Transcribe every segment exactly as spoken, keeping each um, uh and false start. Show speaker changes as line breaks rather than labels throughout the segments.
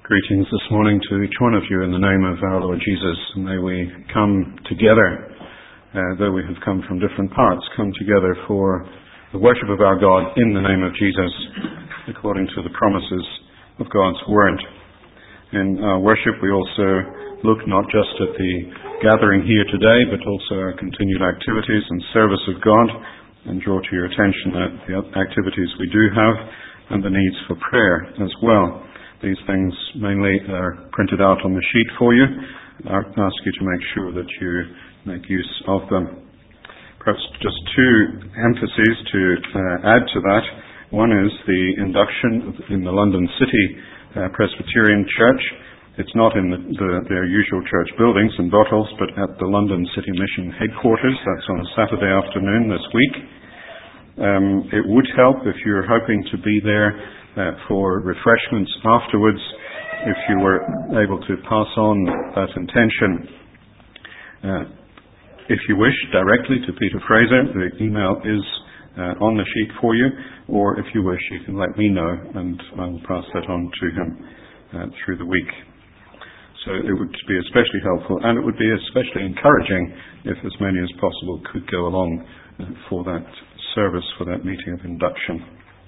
Greetings this morning to each one of you in the name of our Lord Jesus. And may we come together, uh, though we have come from different parts, come together for the worship of our God in the name of Jesus, according to the promises of God's Word. In our worship, we also look not just at the gathering here today, but also our continued activities and service of God, and draw to your attention that the activities we do have and the needs for prayer as well. These things mainly are printed out on the sheet for you. I ask you to make sure that you make use of them. Perhaps just two emphases to uh, add to that. One is the induction in the London City uh, Presbyterian Church. It's not in the, the, their usual church buildings and bottles, but at the London City Mission headquarters. That's on a Saturday afternoon this week. Um, it would help if you're hoping to be there Uh, for refreshments afterwards, if you were able to pass on that intention, uh, if you wish, directly to Peter Fraser. The email is uh, on the sheet for you, or if you wish, you can let me know and I will pass that on to him uh, through the week. So it would be especially helpful, and it would be especially encouraging if as many as possible could go along uh, for that service, for that meeting of induction.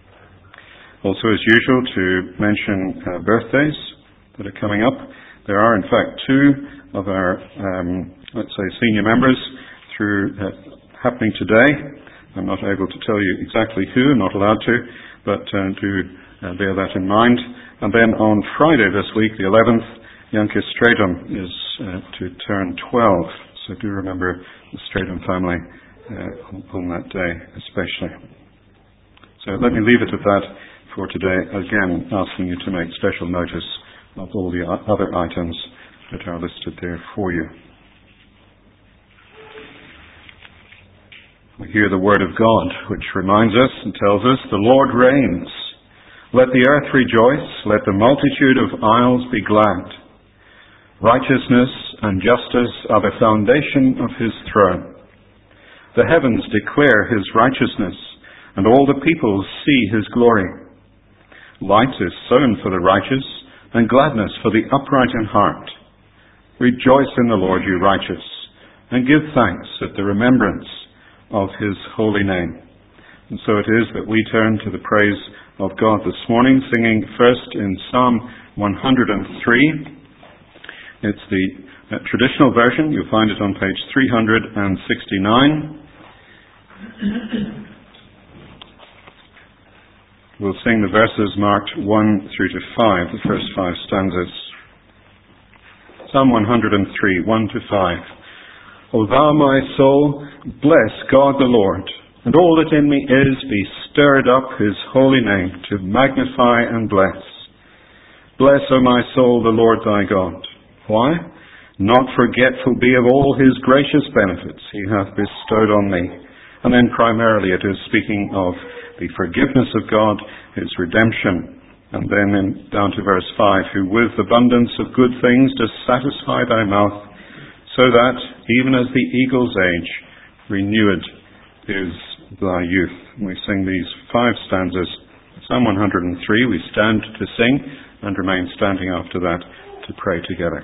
Also, as usual, to mention uh, birthdays that are coming up. There are, in fact, two of our, um, let's say, senior members through uh, happening today. I'm not able to tell you exactly who, I'm not allowed to, but uh, do uh, bear that in mind. And then on Friday this week, the eleventh, Janke Stradum is uh, to turn twelve. So do remember the Stradum family uh, on, on that day, especially. So let me leave it at that for today, again asking you to make special notice of all the other items that are listed there for you. We hear the word of God, which reminds us and tells us, "The Lord reigns. Let the earth rejoice, let the multitude of isles be glad. Righteousness and justice are the foundation of his throne. The heavens declare his righteousness, and all the peoples see his glory. Light is sown for the righteous, and gladness for the upright in heart. Rejoice in the Lord, you righteous, and give thanks at the remembrance of his holy name." And so it is that we turn to the praise of God this morning, singing first in Psalm one hundred three. It's the uh, traditional version. You'll find it on page three hundred sixty-nine. We'll sing the verses marked one through to five, the first five stanzas. Psalm one hundred three, one to five. O thou my soul, bless God the Lord, and all that in me is be stirred up his holy name to magnify and bless. Bless, O my soul, the Lord thy God. Why? Not forgetful be of all his gracious benefits he hath bestowed on me. And then primarily it is speaking of the forgiveness of God, his redemption. And then in, down to verse five, "Who with abundance of good things does satisfy thy mouth, so that, even as the eagle's age, renewed is thy youth." And we sing these five stanzas. Psalm one hundred three, we stand to sing and remain standing after that to pray together.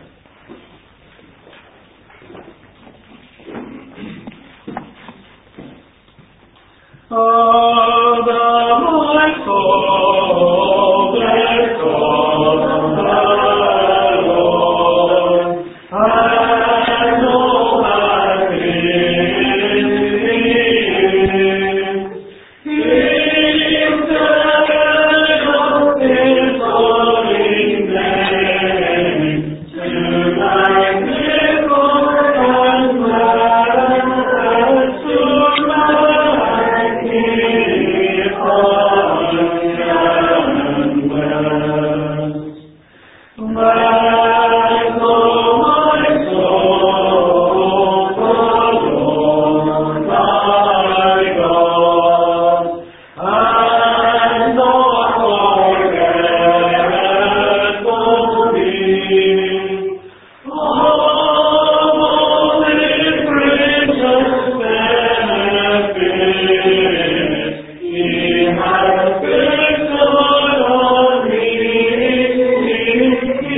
Oh, my soul, bless God, thy Lord, and all that is within. Give thanks of his holy name, to magnify and bless, to He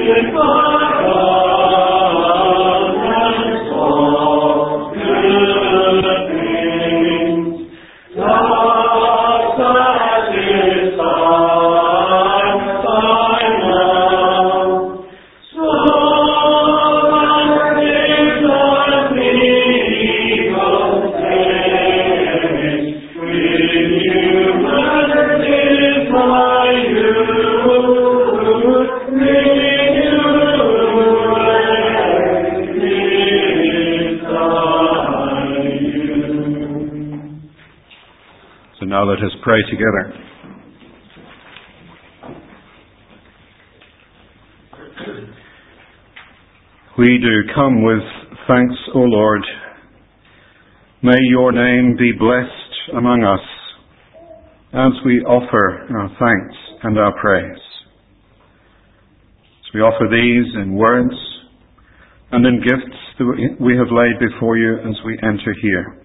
Now let us pray together. We do come with thanks, O Lord. May your name be blessed among us as we offer our thanks and our praise. As we offer these in words and in gifts that we have laid before you as we enter here.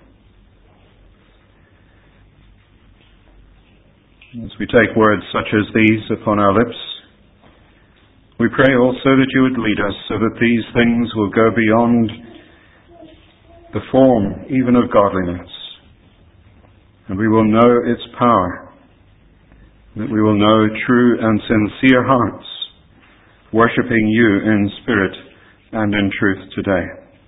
As we take words such as these upon our lips, we pray also that you would lead us so that these things will go beyond the form even of godliness, and we will know its power, that we will know true and sincere hearts worshipping you in spirit and in truth today.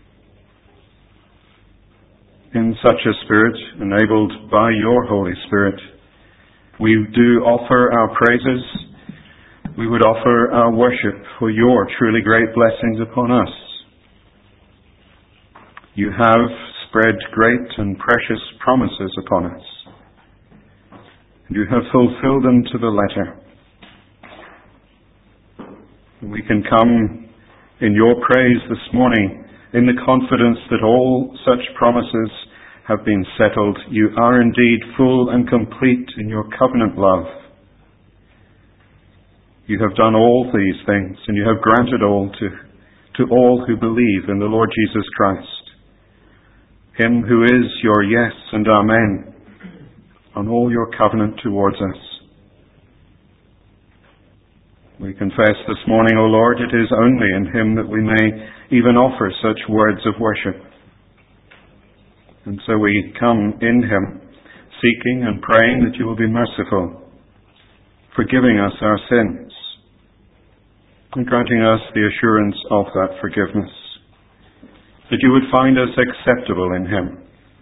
In such a spirit, enabled by your Holy Spirit, we do offer our praises. We would offer our worship for your truly great blessings upon us. You have spread great and precious promises upon us. You have fulfilled them to the letter. We can come in your praise this morning in the confidence that all such promises have been settled. You are indeed full and complete in your covenant love. You have done all these things, and you have granted all to, to all who believe in the Lord Jesus Christ, him who is your yes and amen on all your covenant towards us. We confess this morning, O Lord, it is only in him that we may even offer such words of worship. And so we come in him, seeking and praying that you will be merciful, forgiving us our sins, and granting us the assurance of that forgiveness, that you would find us acceptable in him.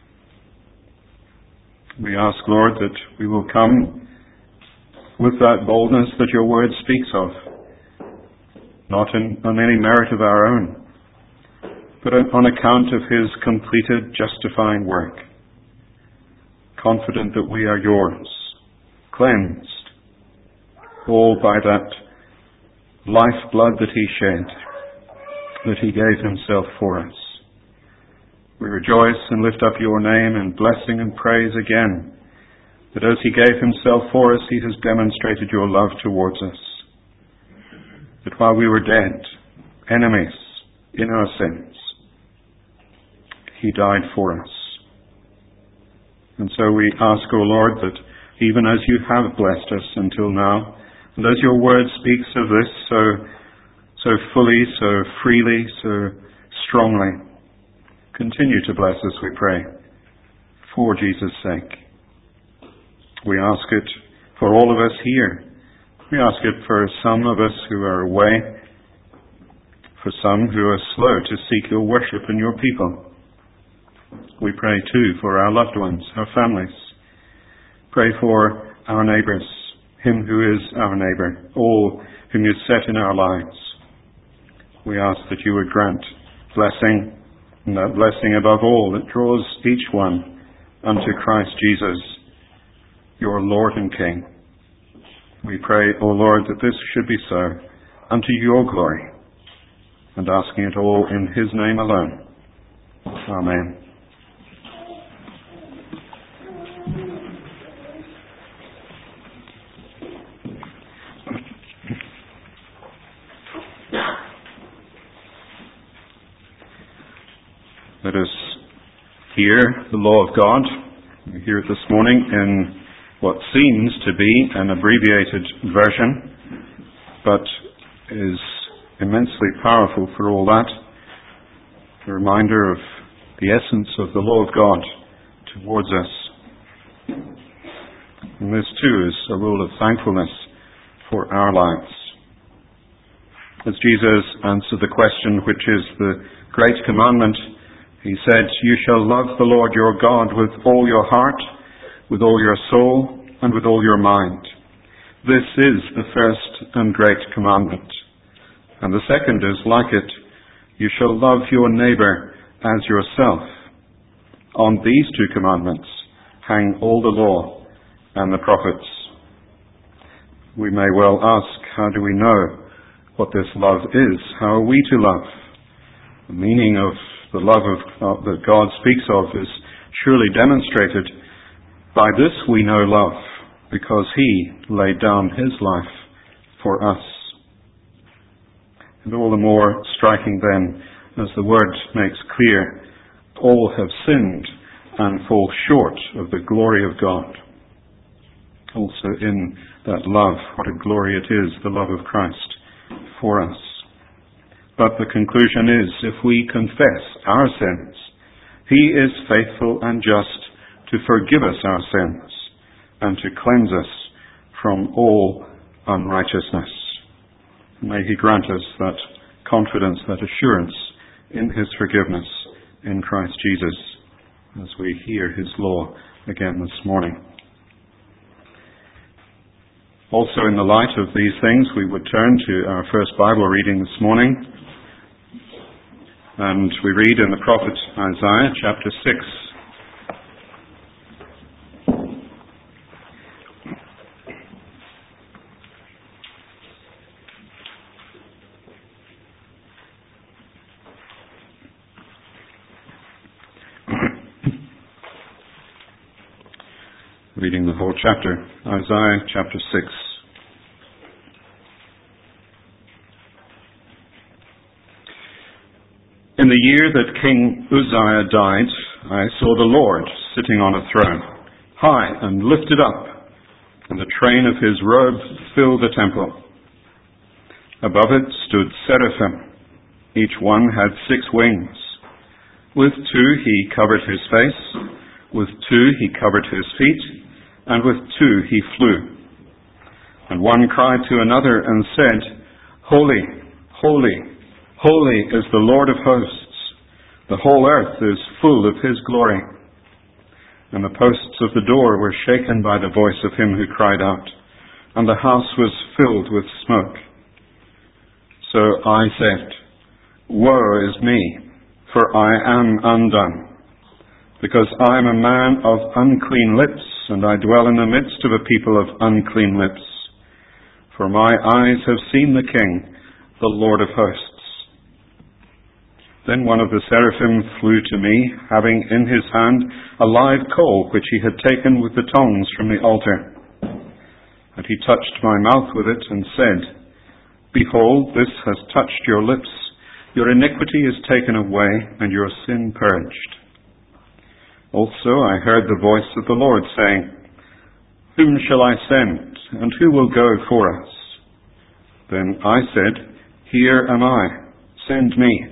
We ask, Lord, that we will come with that boldness that your word speaks of, not in, on any merit of our own, but on account of his completed justifying work, confident that we are yours, cleansed, all by that lifeblood that he shed, that he gave himself for us. We rejoice and lift up your name in blessing and praise again, that as he gave himself for us, he has demonstrated your love towards us. That while we were dead, enemies in our sins, he died for us. And so we ask, O Lord, that even as you have blessed us until now, and as your word speaks of this so, so fully, so freely, so strongly, continue to bless us, we pray, for Jesus' sake. We ask it for all of us here. We ask it for some of us who are away, for some who are slow to seek your worship and your people. We pray too for our loved ones, our families. Pray for our neighbours, him who is our neighbour, all whom you set in our lives. We ask that you would grant blessing, and that blessing above all that draws each one unto Christ Jesus, your Lord and King. We pray, O Lord, that this should be so unto your glory, and asking it all in his name alone. Amen. Let us hear the law of God. We hear it this morning in what seems to be an abbreviated version, but is immensely powerful for all that. A reminder of the essence of the law of God towards us. And this too is a rule of thankfulness for our lives. As Jesus answered the question, which is the great commandment, he said, "You shall love the Lord your God with all your heart, with all your soul, and with all your mind. This is the first and great commandment. And the second is like it. You shall love your neighbor as yourself. On these two commandments hang all the law and the prophets." We may well ask, how do we know what this love is? How are we to love? The meaning of the love of, uh, that God speaks of is surely demonstrated. By this we know love, because he laid down his life for us. And all the more striking then, as the word makes clear, all have sinned and fall short of the glory of God. Also in that love, what a glory it is, the love of Christ for us. But the conclusion is, if we confess our sins, he is faithful and just to forgive us our sins and to cleanse us from all unrighteousness. May he grant us that confidence, that assurance in his forgiveness in Christ Jesus as we hear his law again this morning. Also, in the light of these things, we would turn to our first Bible reading this morning. And we read in the prophet Isaiah, chapter six. Reading the whole chapter, Isaiah chapter six. In the year that King Uzziah died, I saw the Lord sitting on a throne, high and lifted up, and the train of his robe filled the temple. Above it stood seraphim. Each one had six wings. With two he covered his face, with two he covered his feet, and with two he flew. And one cried to another and said, "Holy, holy, holy is the Lord of hosts. The whole earth is full of his glory." And the posts of the door were shaken by the voice of him who cried out, and the house was filled with smoke. So I said, "Woe is me, for I am undone, because I am a man of unclean lips, and I dwell in the midst of a people of unclean lips. For my eyes have seen the King, the Lord of hosts." Then one of the seraphim flew to me, having in his hand a live coal which he had taken with the tongs from the altar. And he touched my mouth with it and said, "Behold, this has touched your lips. Your iniquity is taken away, and your sin purged." Also I heard the voice of the Lord saying, "Whom shall I send, and who will go for us?" Then I said, "Here am I, send me."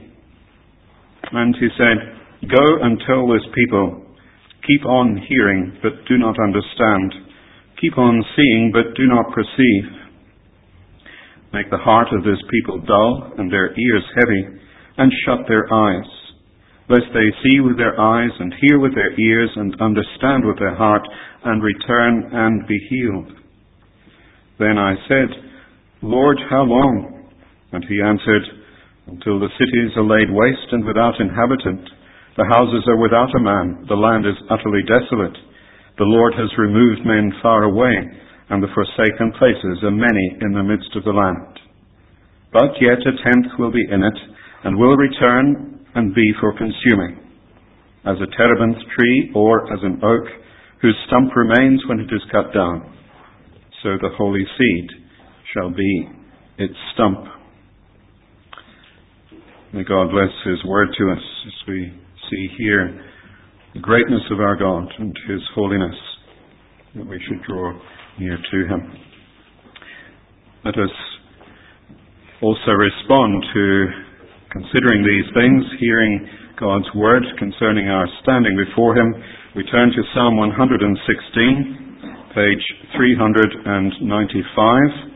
And he said, "Go and tell this people, keep on hearing, but do not understand. Keep on seeing, but do not perceive. Make the heart of this people dull, and their ears heavy, and shut their eyes, lest they see with their eyes, and hear with their ears, and understand with their heart, and return and be healed." Then I said, "Lord, how long?" And he answered, "Until the cities are laid waste and without inhabitant, the houses are without a man, the land is utterly desolate. The Lord has removed men far away, and the forsaken places are many in the midst of the land. But yet a tenth will be in it, and will return and be for consuming, as a terebinth tree or as an oak, whose stump remains when it is cut down. So the holy seed shall be its stump." May God bless his word to us as we see here the greatness of our God and his holiness, that we should draw near to him. Let us also respond to considering these things, hearing God's word concerning our standing before him, we turn to Psalm one hundred sixteen, page three hundred ninety-five.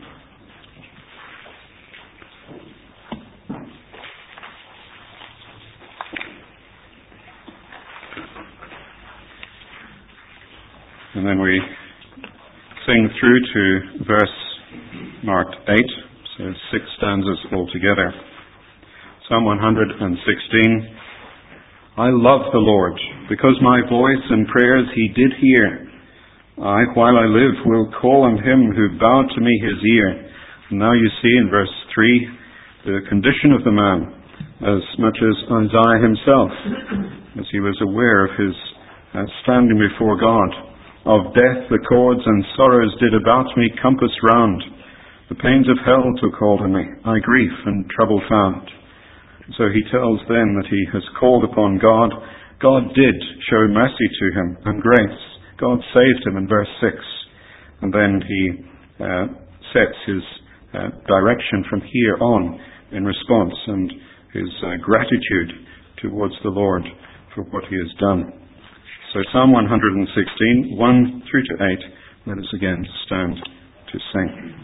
And then we sing through to verse marked eight, so six stanzas altogether. Psalm one hundred sixteen. I love the Lord, because my voice and prayers he did hear. I, while I live, will call on him who bowed to me his ear. And now you see in verse three the condition of the man, as much as Isaiah himself, as he was aware of his uh, standing before God. Of death the cords and sorrows did about me compass round. The pains of hell took hold on me, I grief and trouble found. So he tells then that he has called upon God. God did show mercy to him and grace. God saved him in verse six. And then he uh, sets his uh, direction from here on in response and his uh, gratitude towards the Lord for what he has done. So Psalm one hundred sixteen, one through to eight, let us again stand to sing.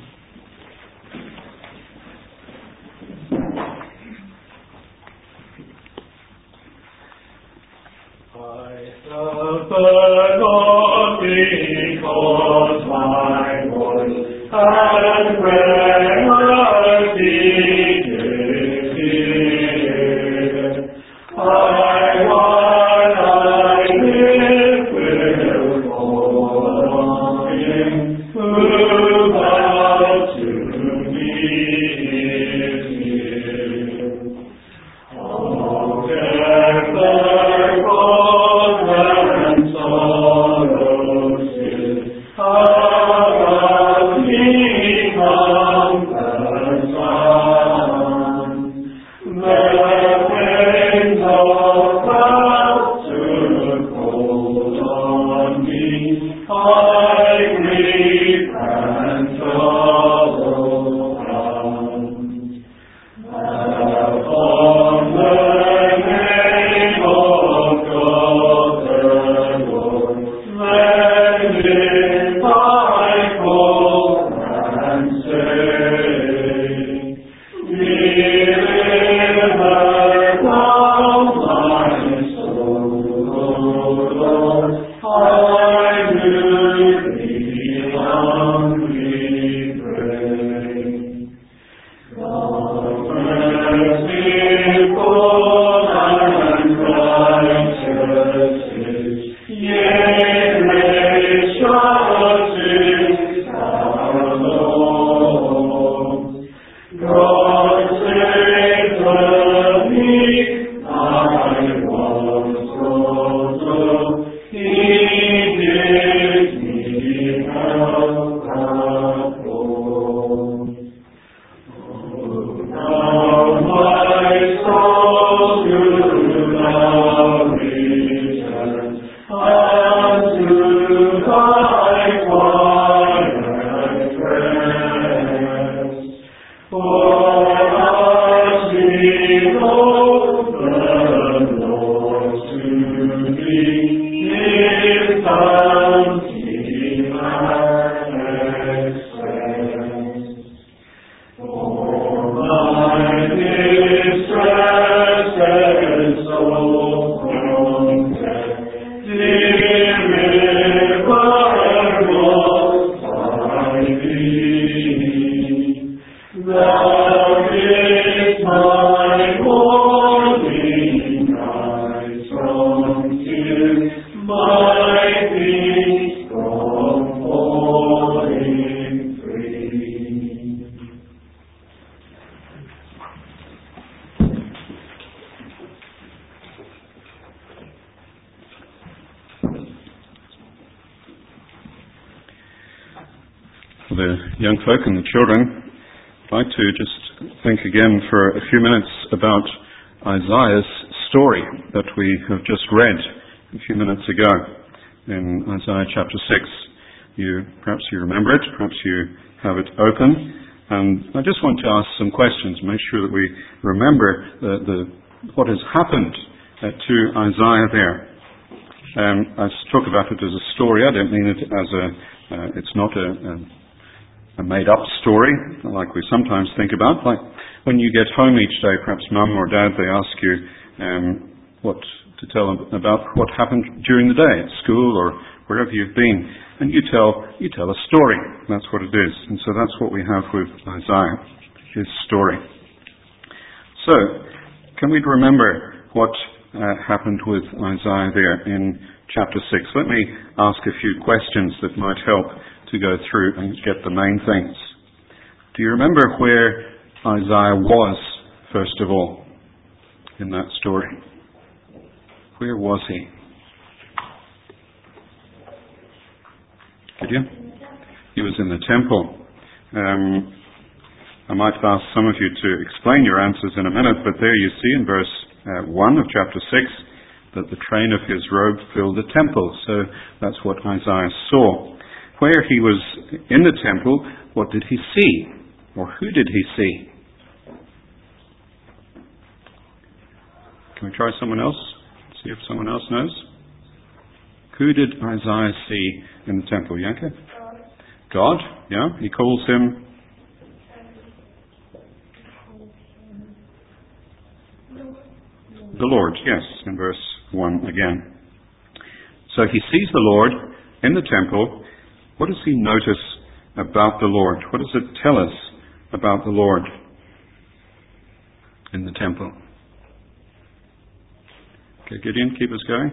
I suffer not because my voice and prayer is heard. I want I live will call on him who bows to me is near. Oh, death, the cold and sorrows is about me comfort on. The winds of clouds took hold on me. I grieve and trouble found. Upon the name of God the Lord, then lift I call and say, deliver thou my soul, O Lord, I do thee humbly pray. God merciful and righteous is, yea, gracious is our Lord. God save the meek, I once was low. He gives me help at all. Now my soul to thou return, unto thy quiet rest. For us we know the Lord to be his bounty manifest. For my distress and soul from death, deliver most by thee. Thou didst my morning rise from tears, my peace from falling free.
For the young folk and the children, I'd like to just think again for a few minutes about Isaiah's story that we have just read a few minutes ago in Isaiah chapter six. You, perhaps you remember it, perhaps you have it open. And I just want to ask some questions, make sure that we remember the, the, what has happened uh, to Isaiah there. Um, I talk about it as a story. I don't mean it as a, uh, it's not a, a, a made-up story like we sometimes think about. Like when you get home each day, perhaps mum or dad, they ask you um, what to tell them about what happened during the day at school or wherever you've been. And you tell, you tell a story. That's what it is. And so that's what we have with Isaiah, his story. So, can we remember what uh, happened with Isaiah there in chapter six? Let me ask a few questions that might help to go through and get the main things. Do you remember where Isaiah was, first of all, in that story? Where was he? Did you? He was in the temple. Um, I might ask some of you to explain your answers in a minute, but there you see in verse uh, one of chapter six that the train of his robe filled the temple. So that's what Isaiah saw. Where he was in the temple, what did he see? Or who did he see? Can we try someone else? See if someone else knows. Who did Isaiah see in the temple, Yanka? God, yeah. He calls him the Lord, yes, in verse one again. So he sees the Lord in the temple. What does he notice about the Lord? What does it tell us about the Lord in the temple? Okay, Gideon, keep us going.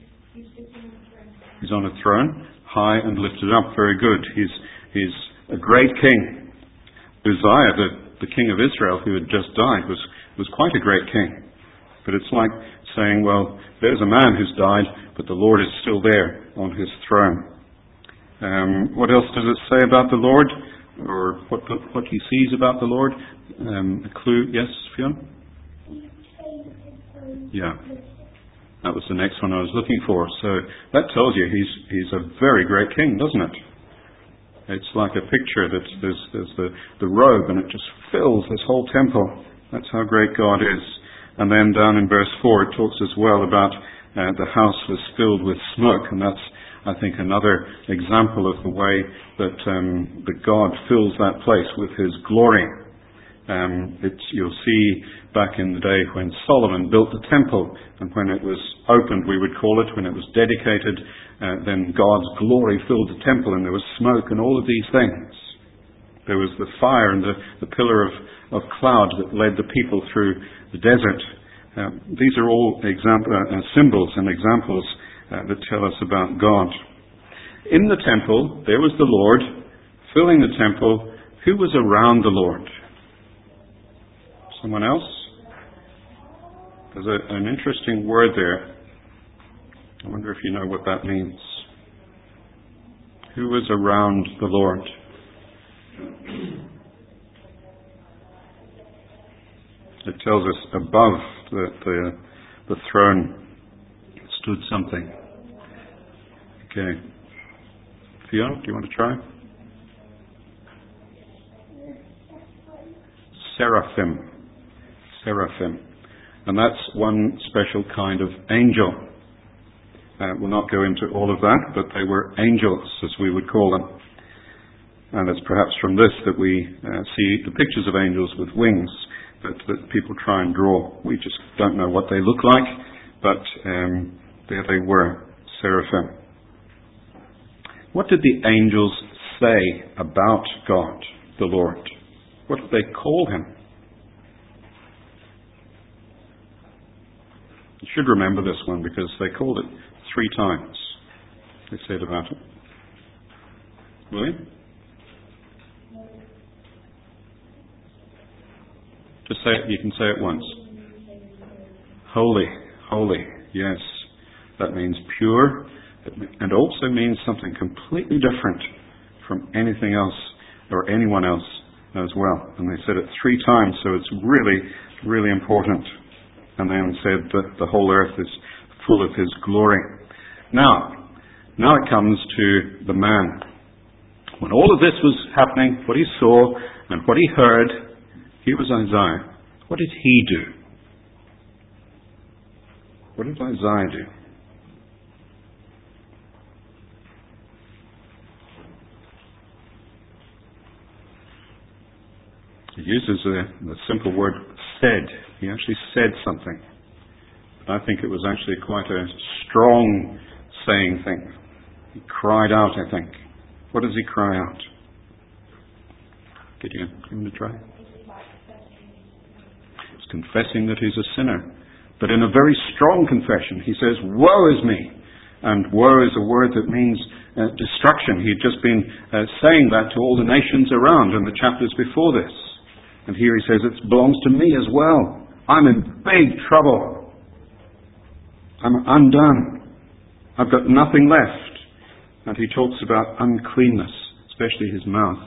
He's on a throne, high and lifted up. Very good. He's he's a great king. Uzziah, the, the king of Israel, who had just died, was, was quite a great king. But it's like saying, well, there's a man who's died, but the Lord is still there on his throne. Um, what else does it say about the Lord? Or what what he sees about the Lord? Um, a clue? Yes, Fiona? Yeah. That was the next one I was looking for. So that tells you he's he's a very great king, doesn't it? It's like a picture that there's, there's the, the robe and it just fills this whole temple. That's how great God is. And then down in verse four it talks as well about uh, the house was filled with smoke, and that's, I think, another example of the way that, um, that God fills that place with his glory. Um, it's, you'll see back in the day when Solomon built the temple, and when it was opened, we would call it, when it was dedicated, uh, then God's glory filled the temple, and there was smoke and all of these things. There was the fire and the, the pillar of, of cloud that led the people through the desert. Uh, these are all example, uh, symbols and examples uh, that tell us about God. In the temple, there was the Lord filling the temple. Who was around the Lord? Someone else? There's a, an interesting word there. I wonder if you know what that means. Who was around the Lord? It tells us above the, the, the throne stood something. Okay. Fiona, do you want to try? Seraphim. Seraphim. And that's one special kind of angel. Uh, we'll not go into all of that, but they were angels, as we would call them. And it's perhaps from this that we uh, see the pictures of angels with wings that, that people try and draw. We just don't know what they look like, but um, there they were, seraphim. What did the angels say about God, the Lord? What did they call him? You should remember this one because they called it three times. They said about it. William? Just say it, you can say it once. Holy, holy, yes. That means pure, and also means something completely different from anything else or anyone else as well. And they said it three times, so it's really, really important. And then said that the whole earth is full of his glory. Now, now it comes to the man. When all of this was happening, what he saw, And what he heard, here was Isaiah. What did he do? What did Isaiah do? He uses a, the simple word said. He actually said something. But I think it was actually quite a strong saying thing. He cried out, I think. What does he cry out? Gideon, give him a try. He's confessing that he's a sinner. But in a very strong confession, he says, woe is me. And woe is a word that means uh, destruction. He had just been uh, saying that to all the nations around in the chapters before this. And here he says, it belongs to me as well. I'm in big trouble. I'm undone. I've got nothing left. And he talks about uncleanness, especially his mouth.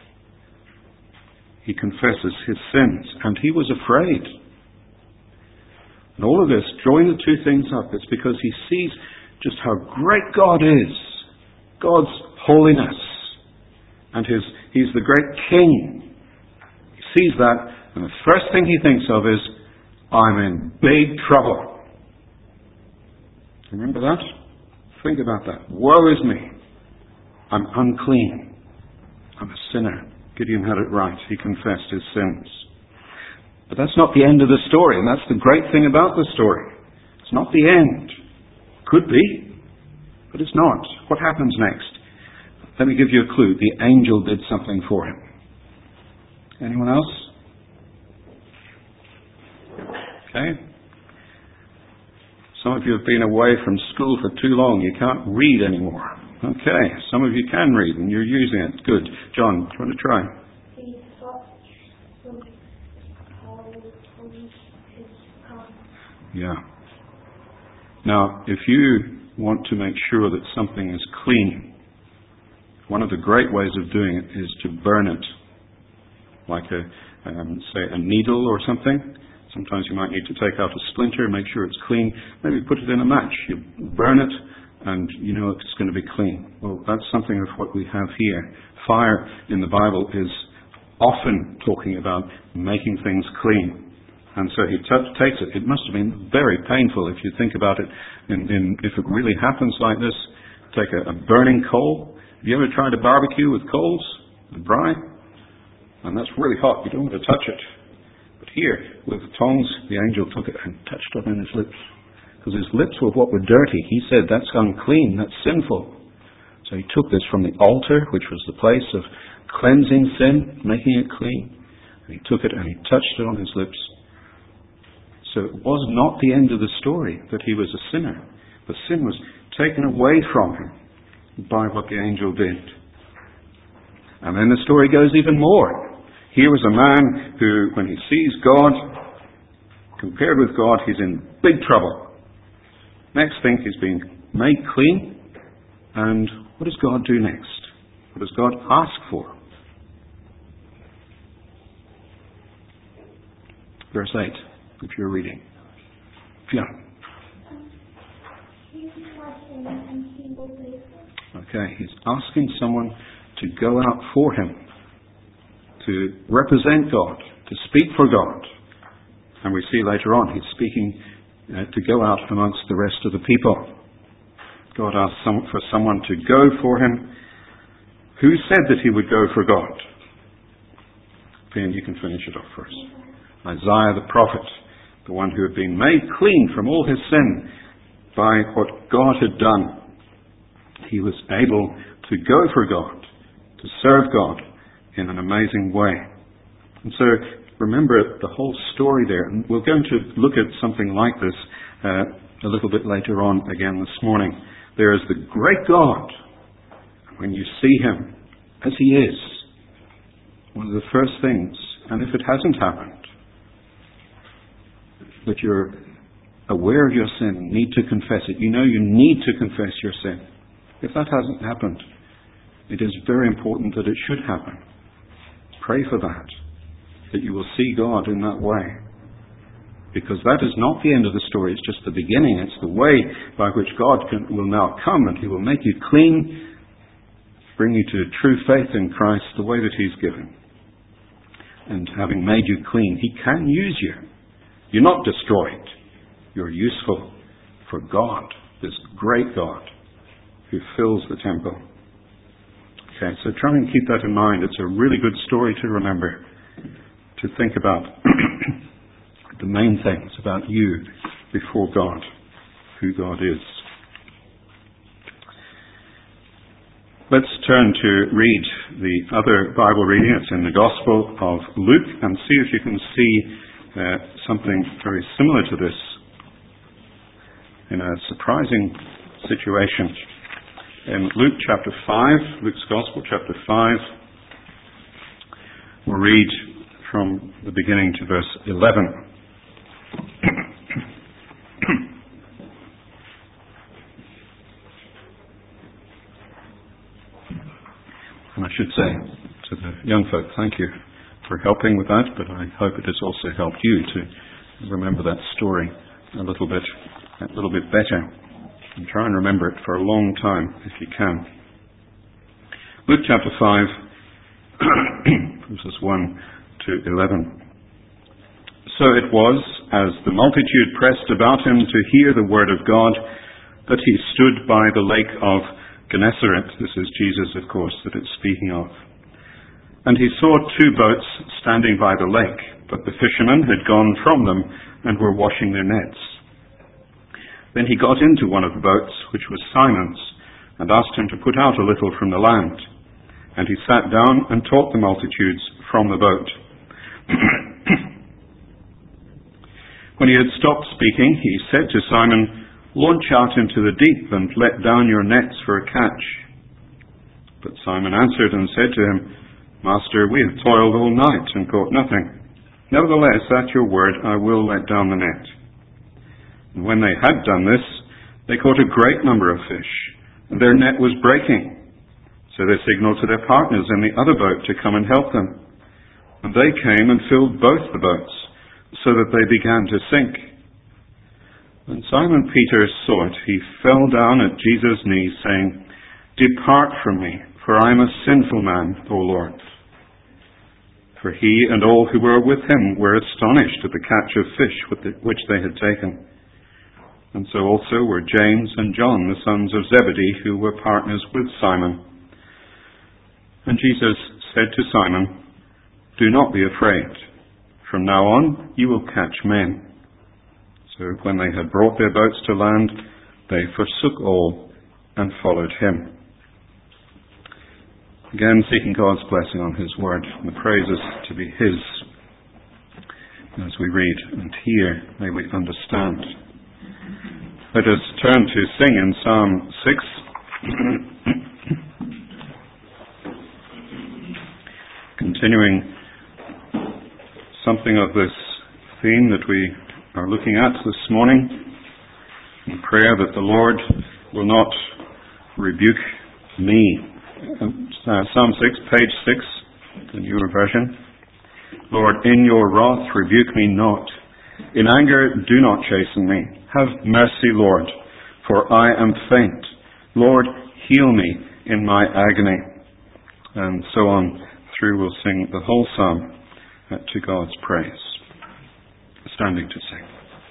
He confesses his sins, and he was afraid. And all of this, join the two things up, it's because he sees just how great God is. God's holiness. And his, he's the great King. He sees that, and the first thing he thinks of is, I'm in big trouble. Remember that? Think about that. Woe is me. I'm unclean. I'm a sinner. Gideon had it right. He confessed his sins. But that's not the end of the story, and that's the great thing about the story. It's not the end. Could be, but it's not. What happens next? Let me give you a clue. The angel did something for him. Anyone else? Okay. Some of you have been away from school for too long. You can't read anymore. Okay. Some of you can read, and you're using it. Good. John, do you want to try? Yeah. Now, if you want to make sure that something is clean, one of the great ways of doing it is to burn it, like a, um, say, a needle or something. Sometimes you might need to take out a splinter, make sure it's clean. Maybe put it in a match. You burn it, and you know it's going to be clean. Well, that's something of what we have here. Fire in the Bible is often talking about making things clean. And so he t- takes it. It must have been very painful if you think about it. In, in, if it really happens like this, take a, a burning coal. Have you ever tried to barbecue with coals and brine? And that's really hot. You don't want to touch it. But here, with the tongs, the angel took it and touched it on his lips. Because his lips were what were dirty. He said, that's unclean, that's sinful. So he took this from the altar, which was the place of cleansing sin, making it clean. And he took it and he touched it on his lips. So it was not the end of the story that he was a sinner. The sin was taken away from him by what the angel did. And then the story goes even more. Here was a man who, when he sees God, compared with God, he's in big trouble. Next thing, he's being made clean. And what does God do next? What does God ask for? Verse eight, if you're reading. Yeah. Okay, he's asking someone to go out for him, to represent God, to speak for God. And we see later on he's speaking uh, to go out amongst the rest of the people. God asks some, for someone to go for him. Who said that he would go for God? Ben, you can finish it off first. Isaiah the prophet, the one who had been made clean from all his sin by what God had done. He was able to go for God, to serve God in an amazing way. And so, remember the whole story there. And we're going to look at something like this uh, a little bit later on again this morning. There is the great God. When you see him as he is, one of the first things, and if it hasn't happened, that you're aware of your sin, need to confess it. You know you need to confess your sin. If that hasn't happened, it is very important that it should happen. Pray for that, that you will see God in that way. Because that is not the end of the story, it's just the beginning. It's the way by which God can, will now come, and he will make you clean, bring you to true faith in Christ the way that he's given. and having made you clean, he can use you. You're not destroyed. You're useful for God, this great God who fills the temple. Okay, so try and keep that in mind. It's a really good story to remember, to think about the main things about you before God, who God is. Let's turn to read the other Bible reading. It's in the Gospel of Luke, and see if you can see uh, something very similar to this in a surprising situation. In Luke chapter five, Luke's Gospel chapter five, we'll read from the beginning to verse eleven. And I should say to the young folk, thank you for helping with that, but I hope it has also helped you to remember that story a little bit, a little bit better. And try and remember it for a long time, if you can. Luke chapter five, verses one to eleven. So it was, as the multitude pressed about him to hear the word of God, that he stood by the lake of Gennesaret. This is Jesus, of course, that it's speaking of. And he saw two boats standing by the lake, but the fishermen had gone from them and were washing their nets. Then he got into one of the boats, which was Simon's, and asked him to put out a little from the land. And he sat down and taught the multitudes from the boat. When he had stopped speaking, he said to Simon, "Launch out into the deep and let down your nets for a catch." But Simon answered and said to him, "Master, we have toiled all night and caught nothing. Nevertheless, at your word, I will let down the net." And when they had done this, they caught a great number of fish, and their net was breaking. So they signaled to their partners in the other boat to come and help them. And they came and filled both the boats, so that they began to sink. When Simon Peter saw it, he fell down at Jesus' knees, saying, "Depart from me, for I am a sinful man, O Lord." For he and all who were with him were astonished at the catch of fish which they had taken. And so also were James and John, the sons of Zebedee, who were partners with Simon. And Jesus said to Simon, "Do not be afraid. From now on you will catch men." So when they had brought their boats to land, they forsook all and followed him. Again, seeking God's blessing on his word, and the praises to be his. As we read and hear, may we understand. Let us turn to sing in Psalm six. Continuing something of this theme that we are looking at this morning, in prayer that the Lord will not rebuke me. Uh, Psalm six, page six, the newer version. "Lord, in your wrath rebuke me not. In anger do not chasten me. Have mercy, Lord, for I am faint. Lord, heal me in my agony." And so on through, we'll sing the whole psalm uh, to God's praise. Standing to sing.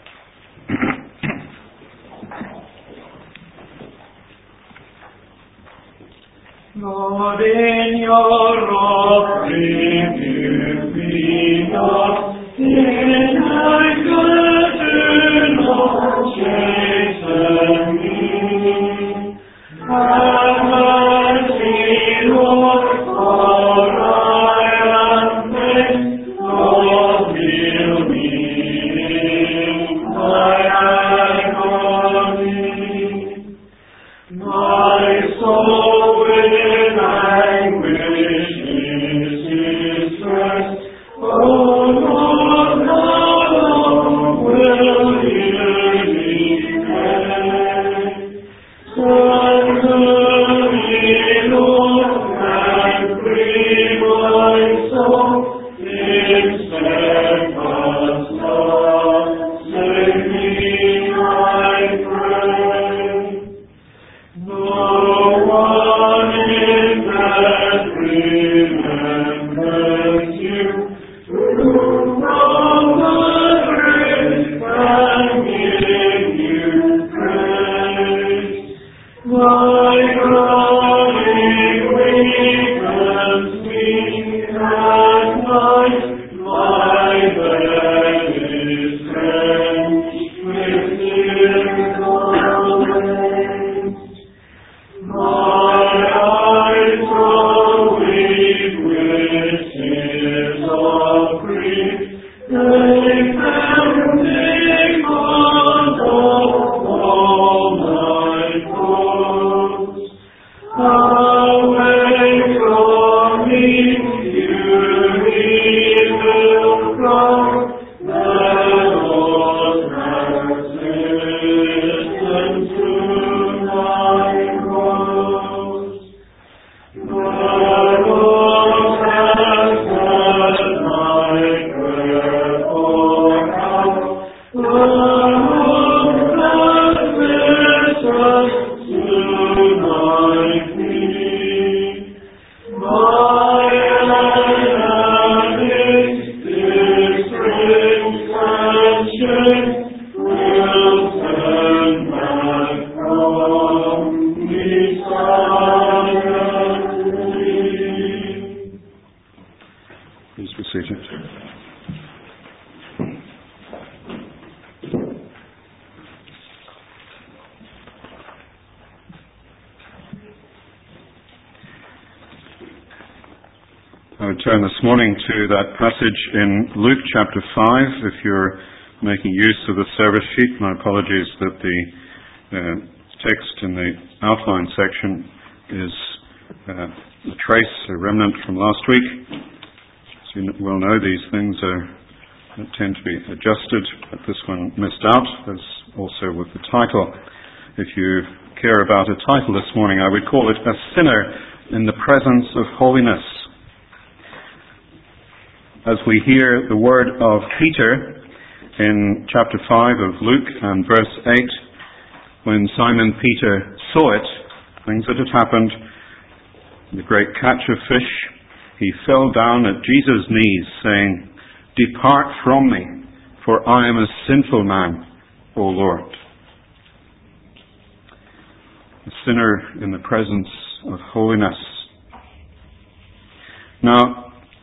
Lord, in your wrath rebuke me not. In anger do not chasten me. Have mercy, Lord, for I am faint. Lord, heal me in my agony. My soul in anguish is distressed. O Lord, now will turn back from desire.
Please be seated. I would turn this morning to that passage in Luke chapter five. If you're making use of the service sheet, my apologies that the uh, text in the outline section is uh, a trace, a remnant from last week. As you well know, these things are, tend to be adjusted, but this one missed out, as also with the title. If you care about a title this morning, I would call it A Sinner in the Presence of Holiness. As we hear the word of Peter in chapter five of Luke and verse eight, when Simon Peter saw it, things that had happened, the great catch of fish, he fell down at Jesus' knees, saying, "Depart from me, for I am a sinful man, O Lord." A sinner in the presence of holiness. Now,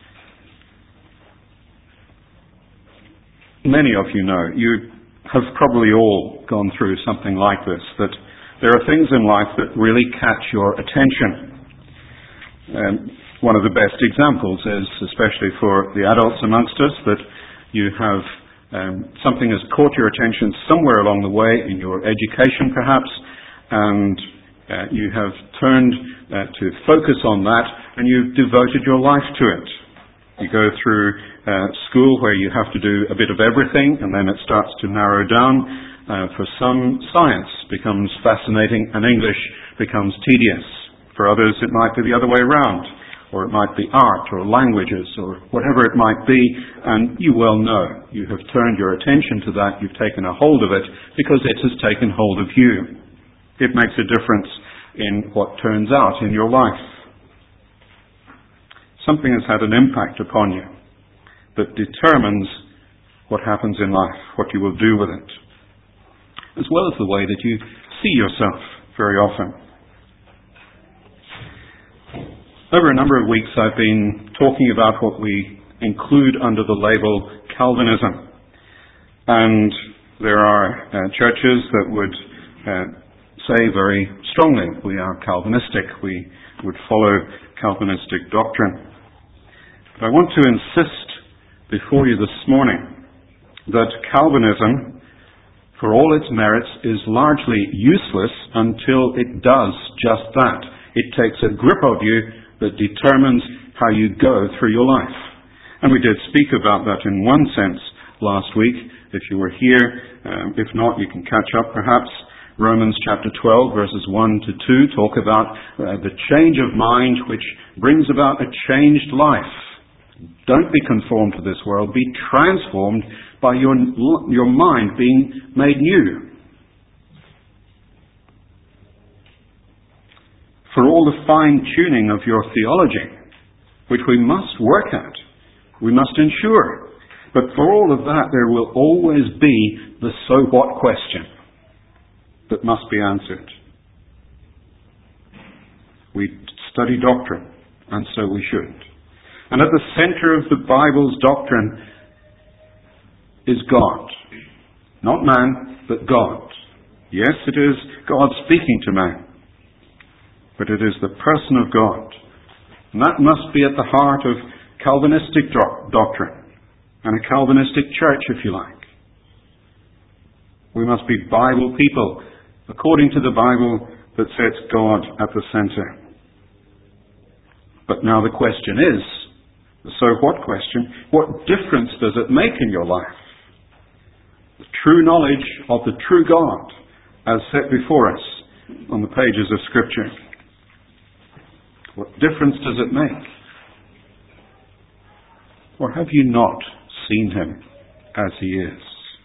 many of you know, you have probably all gone through something like this, that there are things in life that really catch your attention. Um, one of the best examples is, especially for the adults amongst us, that you have um, something has caught your attention somewhere along the way in your education perhaps, and uh, you have turned uh, to focus on that, and you've devoted your life to it. You go through uh, school where you have to do a bit of everything, and then it starts to narrow down. Uh, for some, science becomes fascinating and English becomes tedious. For others, it might be the other way around, or it might be art or languages or whatever it might be, and you well know you have turned your attention to that, you've taken a hold of it because it has taken hold of you. It makes a difference in what turns out in your life. Something has had an impact upon you that determines what happens in life, what you will do with it, as well as the way that you see yourself very often. Over a number of weeks I've been talking about what we include under the label Calvinism. And there are uh, churches that would uh, say very strongly, we are Calvinistic, we would follow Calvinistic doctrine. But I want to insist before you this morning that Calvinism, for all its merits, is largely useless until it does just that. It takes a grip of you that determines how you go through your life. And we did speak about that in one sense last week. If you were here, um, if not, you can catch up perhaps. Romans chapter twelve, verses one to two, talk about uh, the change of mind which brings about a changed life. Don't be conformed to this world. Be transformed by your, your mind being made new. For all the fine-tuning of your theology, which we must work at, we must ensure. But for all of that, there will always be the so what question that must be answered. We study doctrine, and so we should. And at the center of the Bible's doctrine is God. Not man, but God. Yes, it is God speaking to man, but it is the person of God. And that must be at the heart of Calvinistic do- doctrine, and a Calvinistic church, if you like. We must be Bible people, according to the Bible that sets God at the center. But now the question is, the so what question, what difference does it make in your life? The true knowledge of the true God as set before us on the pages of Scripture. What difference does it make? Or have you not seen Him as He is?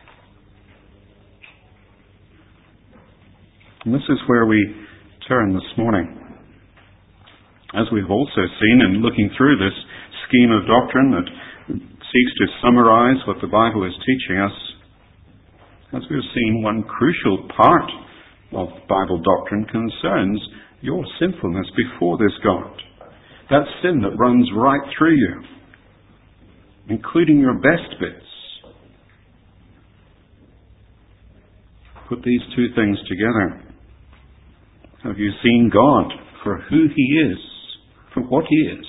And this is where we turn this morning. As we've also seen in looking through this scheme of doctrine that seeks to summarize what the Bible is teaching us, As we've seen, one crucial part of Bible doctrine concerns your sinfulness before this God. That sin that runs right through you, including your best bits. Put these two things together. Have you seen God for who He is, for what He is?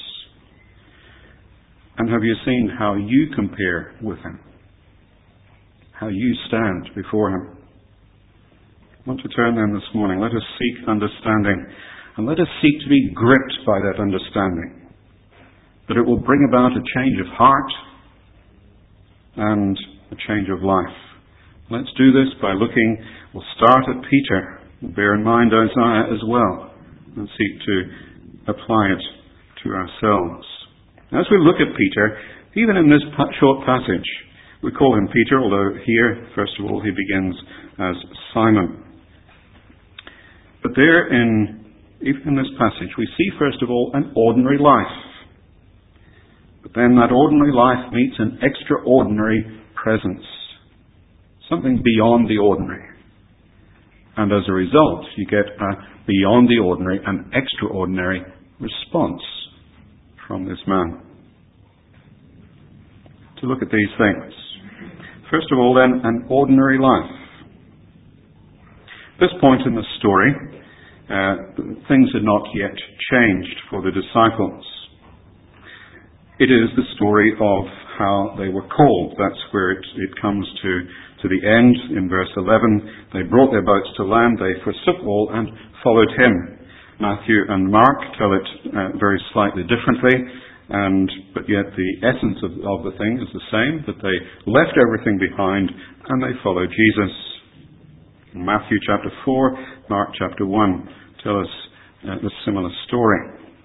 And have you seen how you compare with Him? How you stand before Him? I want to turn then this morning. Let us seek understanding, and let us seek to be gripped by that understanding, that it will bring about a change of heart and a change of life. Let's do this by looking, we'll start at Peter, bear in mind Isaiah as well, and seek to apply it to ourselves. As we look at Peter, even in this short passage, we call him Peter, although here, first of all, he begins as Simon. But there in, even in this passage, we see, first of all, an ordinary life. But then that ordinary life meets an extraordinary presence. Something beyond the ordinary. And as a result, you get a beyond the ordinary, an extraordinary response from this man. To look at these things. First of all, then, an ordinary life. At this point in the story, uh, things had not yet changed for the disciples. It is the story of how they were called. That's where it, it comes to, to the end. In verse eleven, they brought their boats to land, they forsook all and followed Him. Matthew and Mark tell it uh, very slightly differently, and but yet the essence of, of the thing is the same, that they left everything behind and they followed Jesus. Matthew chapter four, Mark chapter one tell us uh, a similar story.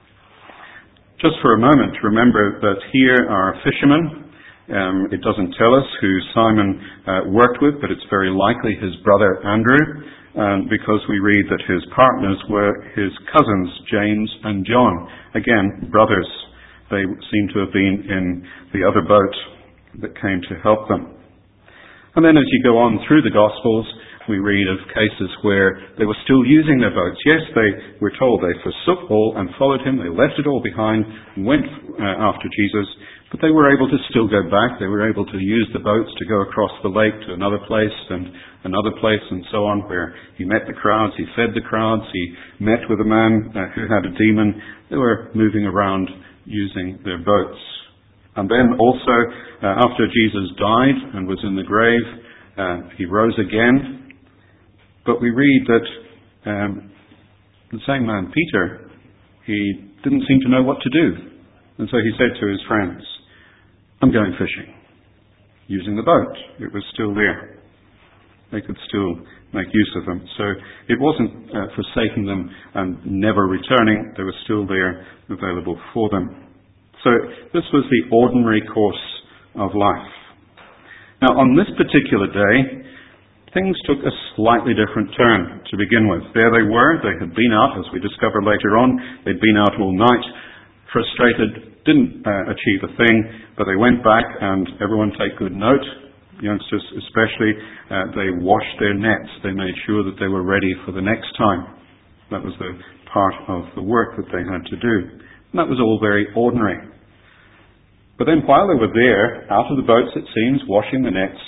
Just for a moment, remember that here are fishermen. Um, it doesn't tell us who Simon uh, worked with, but it's very likely his brother Andrew, um, because we read that his partners were his cousins, James and John. Again, brothers. They seem to have been in the other boat that came to help them. And then as you go on through the Gospels, we read of cases where they were still using their boats. Yes, they were told they forsook all and followed Him. They left it all behind and went uh, after Jesus. But they were able to still go back. They were able to use the boats to go across the lake to another place and another place and so on, where He met the crowds, He fed the crowds, He met with a man uh, who had a demon. They were moving around using their boats. And then also, uh, after Jesus died and was in the grave, uh, He rose again. But we read that um, the same man, Peter, he didn't seem to know what to do. And so he said to his friends, I'm going fishing. Using the boat. It was still there. They could still make use of them. So it wasn't uh, forsaking them and never returning. They were still there, available for them. So this was the ordinary course of life. Now on this particular day, things took a slightly different turn to begin with. There they were. They had been out, as we discover later on. They'd been out all night, frustrated, didn't uh, achieve a thing, but they went back, and everyone take good note, youngsters especially, uh, they washed their nets. They made sure that they were ready for the next time. That was the part of the work that they had to do. And that was all very ordinary. But then while they were there, out of the boats it seems, washing the nets,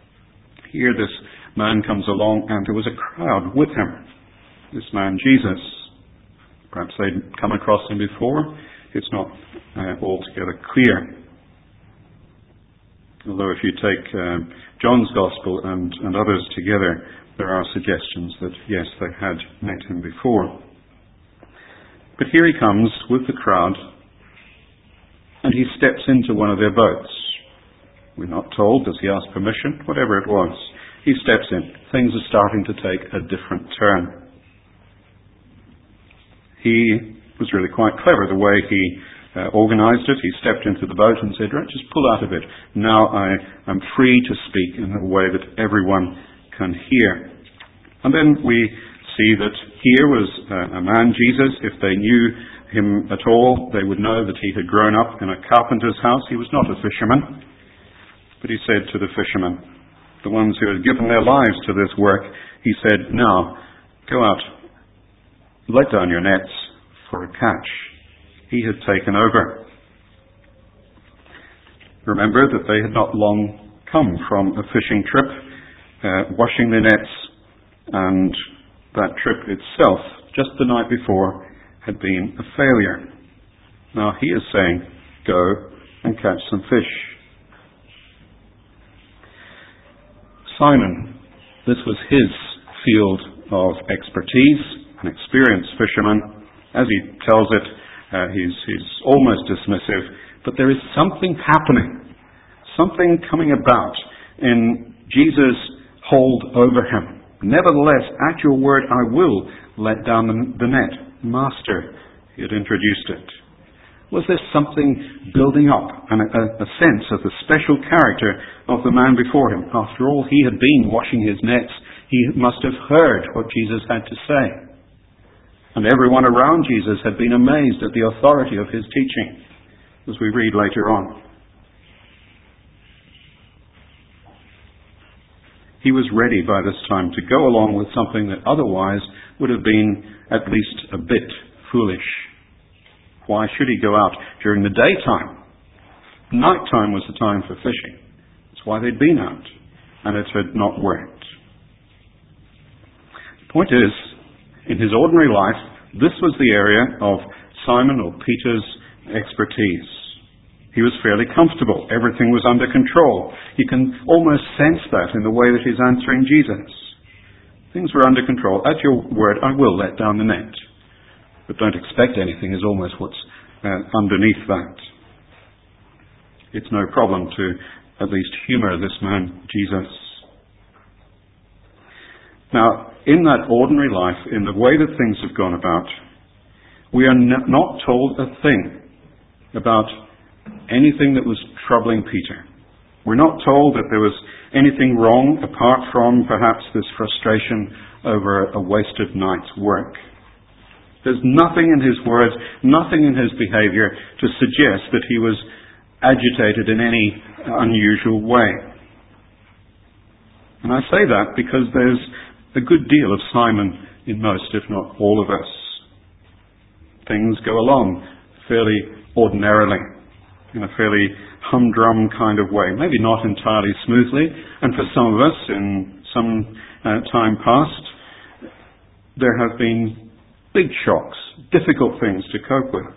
here this man comes along, and there was a crowd with him. This man, Jesus. Perhaps they'd come across him before. It's not uh, altogether clear. Although if you take uh, John's Gospel and, and others together, there are suggestions that, yes, they had met him before. But here he comes with the crowd, and he steps into one of their boats. We're not told, does he ask permission? Whatever it was. He steps in. Things are starting to take a different turn. He was really quite clever the way he uh, organized it. He stepped into the boat and said, right, just pull out of it. Now I am free to speak in a way that everyone can hear. And then we see that here was uh, a man, Jesus. If they knew him at all, they would know that he had grown up in a carpenter's house. He was not a fisherman. But he said to the fishermen, the ones who had given their lives to this work, he said, "Now, go out, let down your nets for a catch." He had taken over. Remember that they had not long come from a fishing trip, uh, washing their nets, and that trip itself, just the night before, had been a failure. Now he is saying, "Go and catch some fish." Simon, this was his field of expertise, an experienced fisherman. As he tells it, uh, he's, he's almost dismissive, but there is something happening, something coming about in Jesus' hold over him. "Nevertheless, at your word I will let down the, the net." Master, he had introduced it. Was there something building up, and a, a sense of the special character of the man before him? After all, he had been washing his nets. He must have heard what Jesus had to say. And everyone around Jesus had been amazed at the authority of his teaching, as we read later on. He was ready by this time to go along with something that otherwise would have been at least a bit foolish. Why should he go out during the daytime? Nighttime was the time for fishing. That's why they'd been out, and it had not worked. The point is, in his ordinary life, this was the area of Simon or Peter's expertise. He was fairly comfortable. Everything was under control. You can almost sense that in the way that he's answering Jesus. Things were under control. "At your word, I will let down the net." But don't expect anything is almost what's uh, underneath that. It's no problem to at least humour this man, Jesus. Now, in that ordinary life, in the way that things have gone about, we are n- not told a thing about anything that was troubling Peter. We're not told that there was anything wrong apart from perhaps this frustration over a wasted night's work. There's nothing in his words, nothing in his behavior to suggest that he was agitated in any unusual way. And I say that because there's a good deal of Simon in most, if not all of us. Things go along fairly ordinarily, in a fairly humdrum kind of way. Maybe not entirely smoothly, and for some of us in some uh, time past, there have been big shocks, difficult things to cope with.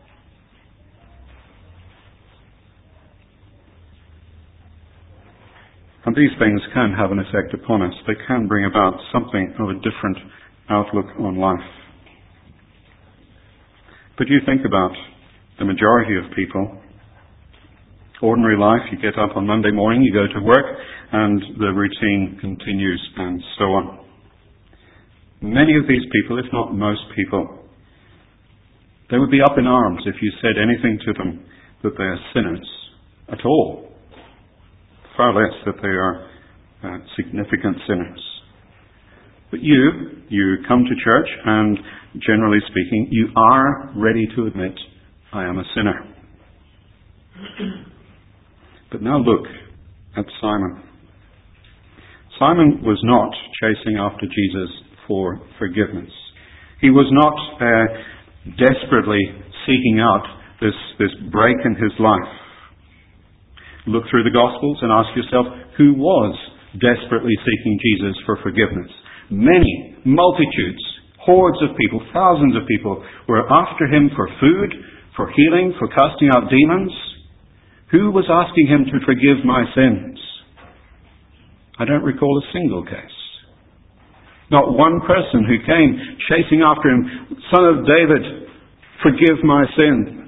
And these things can have an effect upon us. They can bring about something of a different outlook on life. But you think about the majority of people. Ordinary life, you get up on Monday morning, you go to work, and the routine continues, and so on. Many of these people, if not most people, they would be up in arms if you said anything to them that they are sinners at all. Far less that they are uh, significant sinners. But you, you come to church, and generally speaking, you are ready to admit, "I am a sinner." But now look at Simon. Simon was not chasing after Jesus for forgiveness. He was not uh, desperately seeking out this, this break in his life. Look through the Gospels and ask yourself, who was desperately seeking Jesus for forgiveness? Many, multitudes, hordes of people, thousands of people were after him for food, for healing, for casting out demons. Who was asking him to forgive my sins? I don't recall a single case. Not one person who came chasing after him, "Son of David, forgive my sins."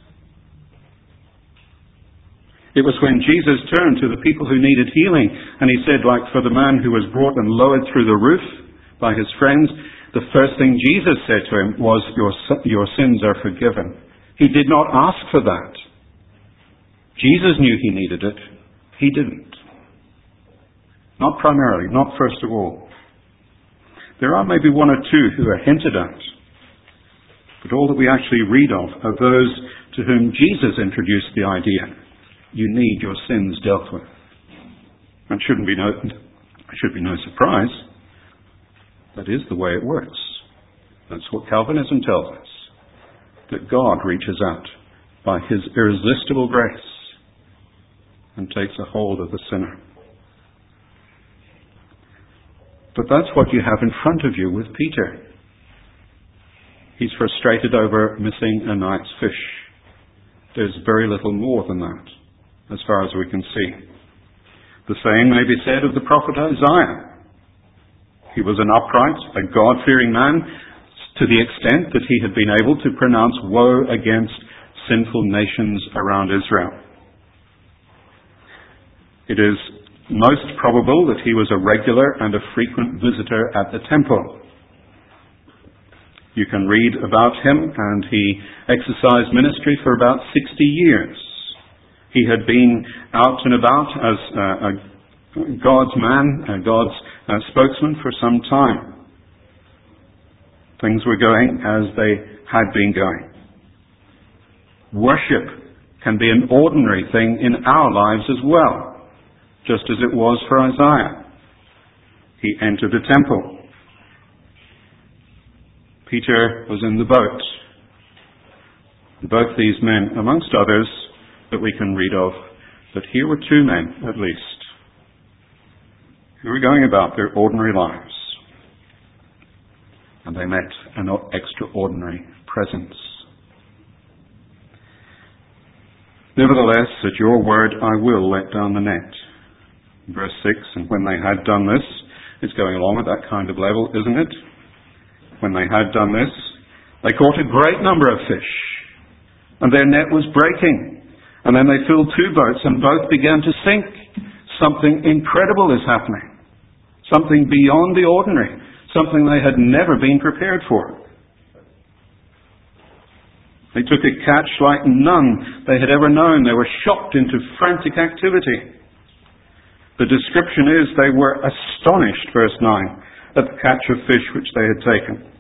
It was when Jesus turned to the people who needed healing, and he said, like for the man who was brought and lowered through the roof by his friends, the first thing Jesus said to him was, your, your sins are forgiven. He did not ask for that. Jesus knew he needed it. He didn't. Not primarily, not first of all. There are maybe one or two who are hinted at. But all that we actually read of are those to whom Jesus introduced the idea. You need your sins dealt with. It shouldn't be no, should be no surprise. That is the way it works. That's what Calvinism tells us. That God reaches out by his irresistible grace and takes a hold of the sinner. But that's what you have in front of you with Peter. He's frustrated over missing a night's fish. There's very little more than that, as far as we can see. The same may be said of the prophet Isaiah. He was an upright, a God-fearing man, to the extent that he had been able to pronounce woe against sinful nations around Israel. It is most probable that he was a regular and a frequent visitor at the temple. You can read about him, and he exercised ministry for about sixty years. He had been out and about as uh, a God's man, a God's uh, spokesman for some time. Things were going as they had been going. Worship can be an ordinary thing in our lives as well, just as it was for Isaiah. He entered the temple. Peter was in the boat. Both these men, amongst others that we can read of, but here were two men at least, who were going about their ordinary lives. And they met an extraordinary presence. Nevertheless, at your word I will let down the net. Verse six, and when they had done this, it's going along at that kind of level, isn't it? When they had done this, they caught a great number of fish, and their net was breaking. And then they filled two boats, and both began to sink. Something incredible is happening. Something beyond the ordinary. Something they had never been prepared for. They took a catch like none they had ever known. They were shocked into frantic activity. The description is they were astonished, verse nine, at the catch of fish which they had taken.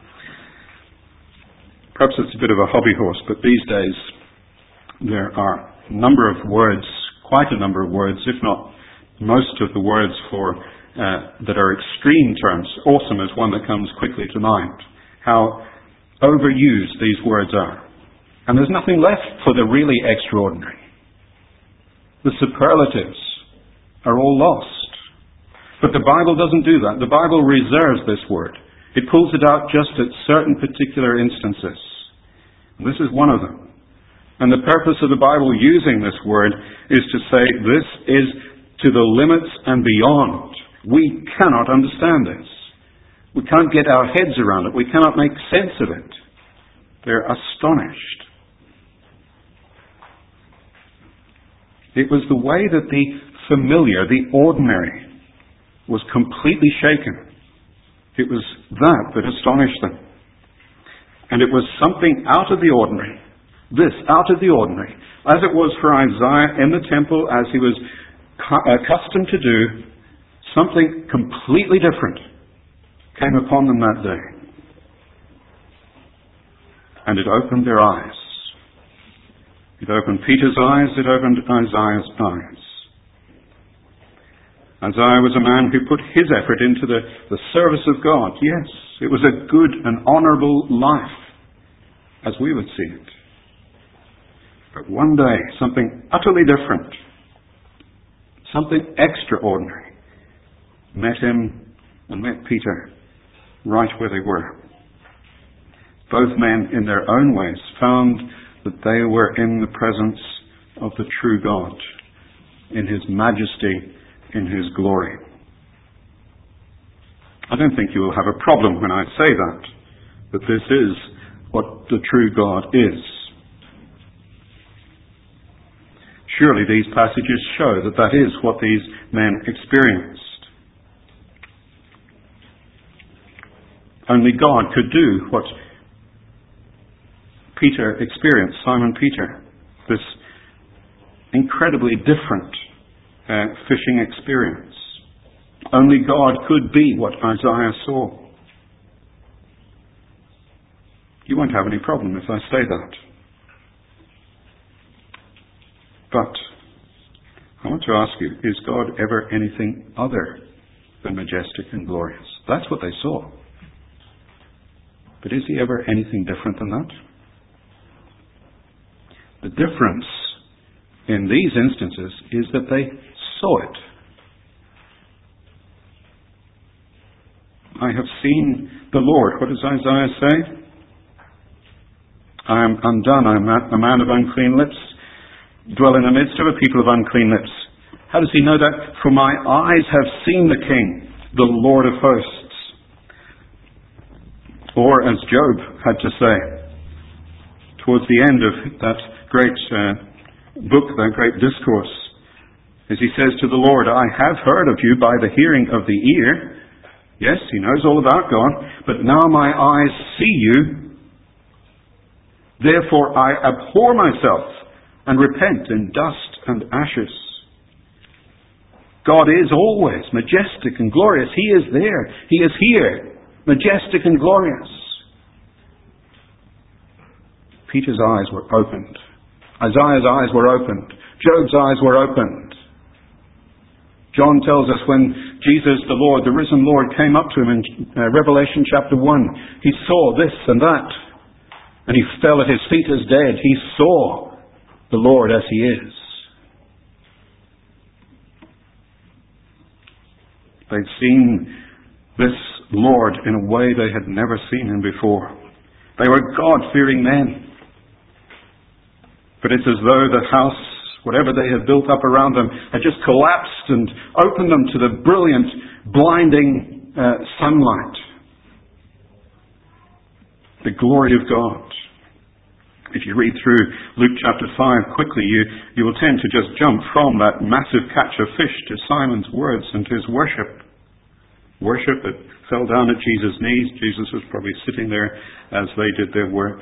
Perhaps it's a bit of a hobby horse, but these days there are a number of words, quite a number of words, if not most of the words for uh, that are extreme terms. Awesome is one that comes quickly to mind. How overused these words are. And there's nothing left for the really extraordinary. The superlatives are all lost. But the Bible doesn't do that. The Bible reserves this word. It pulls it out just at certain particular instances. This is one of them. And the purpose of the Bible using this word is to say this is to the limits and beyond. We cannot understand this. We can't get our heads around it. We cannot make sense of it. They're astonished. It was the way that the familiar, the ordinary, was completely shaken. It was that that astonished them. And it was something out of the ordinary. This, out of the ordinary. As it was for Isaiah in the temple, as he was accustomed to do, something completely different came upon them that day. And it opened their eyes. It opened Peter's eyes, it opened Isaiah's eyes. Isaiah was a man who put his effort into the, the service of God. Yes, it was a good and honourable life, as we would see it. But one day, something utterly different, something extraordinary, met him and met Peter right where they were. Both men, in their own ways, found that they were in the presence of the true God, in his majesty, in his glory. I don't think you will have a problem when I say that, that this is what the true God is. Surely these passages show that that is what these men experienced. Only God could do what Peter experienced, Simon Peter, this incredibly different uh, fishing experience. Only God could be what Isaiah saw. You won't have any problem if I say that. But I want to ask you, is God ever anything other than majestic and glorious? That's what they saw. But is he ever anything different than that? The difference in these instances is that they saw it. I have seen the Lord. What does Isaiah say? I am undone. I am a man of unclean lips, dwell in the midst of a people of unclean lips. How does he know that? For my eyes have seen the King, the Lord of hosts. Or as Job had to say, towards the end of that great uh, book, that great discourse, as he says to the Lord, I have heard of you by the hearing of the ear. Yes, he knows all about God, but now my eyes see you. Therefore I abhor myself and repent in dust and ashes. God is always majestic and glorious. He is there. He is here, majestic and glorious. Peter's eyes were opened. Isaiah's eyes were opened. Job's eyes were opened. John tells us when Jesus, the Lord, the risen Lord, came up to him in uh, Revelation chapter one, he saw this and that, and he fell at his feet as dead. He saw the Lord as he is. They'd seen this Lord in a way they had never seen him before. They were God-fearing men. But it's as though the house, whatever they had built up around them, had just collapsed and opened them to the brilliant, blinding uh, sunlight. The glory of God. If you read through Luke chapter five quickly, you, you will tend to just jump from that massive catch of fish to Simon's words and to his worship. Worship that fell down at Jesus' knees. Jesus was probably sitting there as they did their work.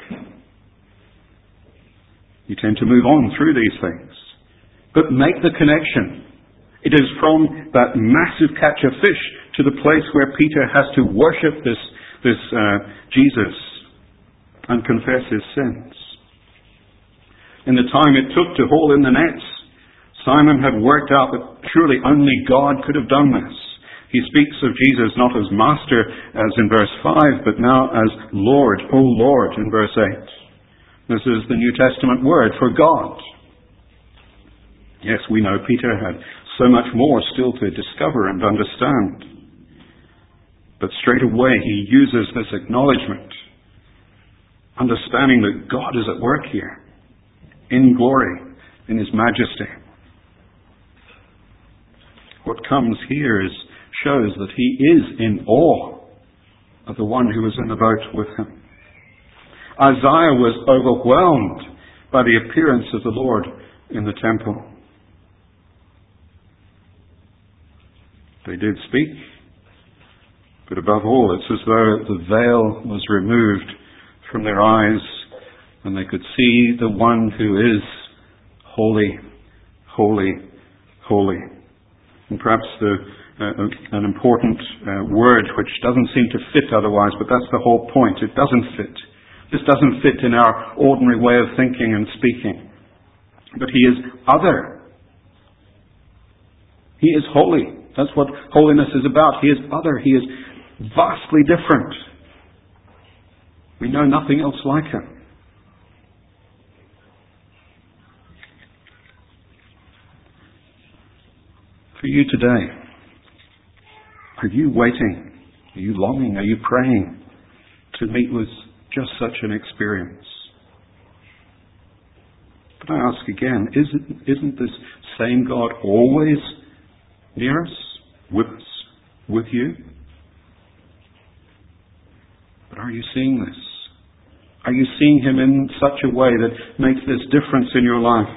You tend to move on through these things. But make the connection. It is from that massive catch of fish to the place where Peter has to worship this, this uh, Jesus and confess his sins. In the time it took to haul in the nets, Simon had worked out that surely only God could have done this. He speaks of Jesus not as Master, as in verse five, but now as Lord, O Lord, in verse eight. This is the New Testament word for God. Yes, we know Peter had so much more still to discover and understand. But straight away he uses this acknowledgement, understanding that God is at work here, in glory, in his majesty. What comes here is, shows that he is in awe of the one who was in the boat with him. Isaiah was overwhelmed by the appearance of the Lord in the temple. They did speak, but above all, it's as though the veil was removed from their eyes and they could see the one who is holy, holy, holy. And perhaps the, uh, an important uh, word which doesn't seem to fit otherwise, but that's the whole point. It doesn't fit. This doesn't fit in our ordinary way of thinking and speaking. But he is other. He is holy. That's what holiness is about. He is other. He is vastly different. We know nothing else like him. For you today, are you waiting? Are you longing? Are you praying to meet with just such an experience? But I ask again, isn't, isn't this same God always near us, with us, with you? But are you seeing this? Are you seeing him in such a way that makes this difference in your life?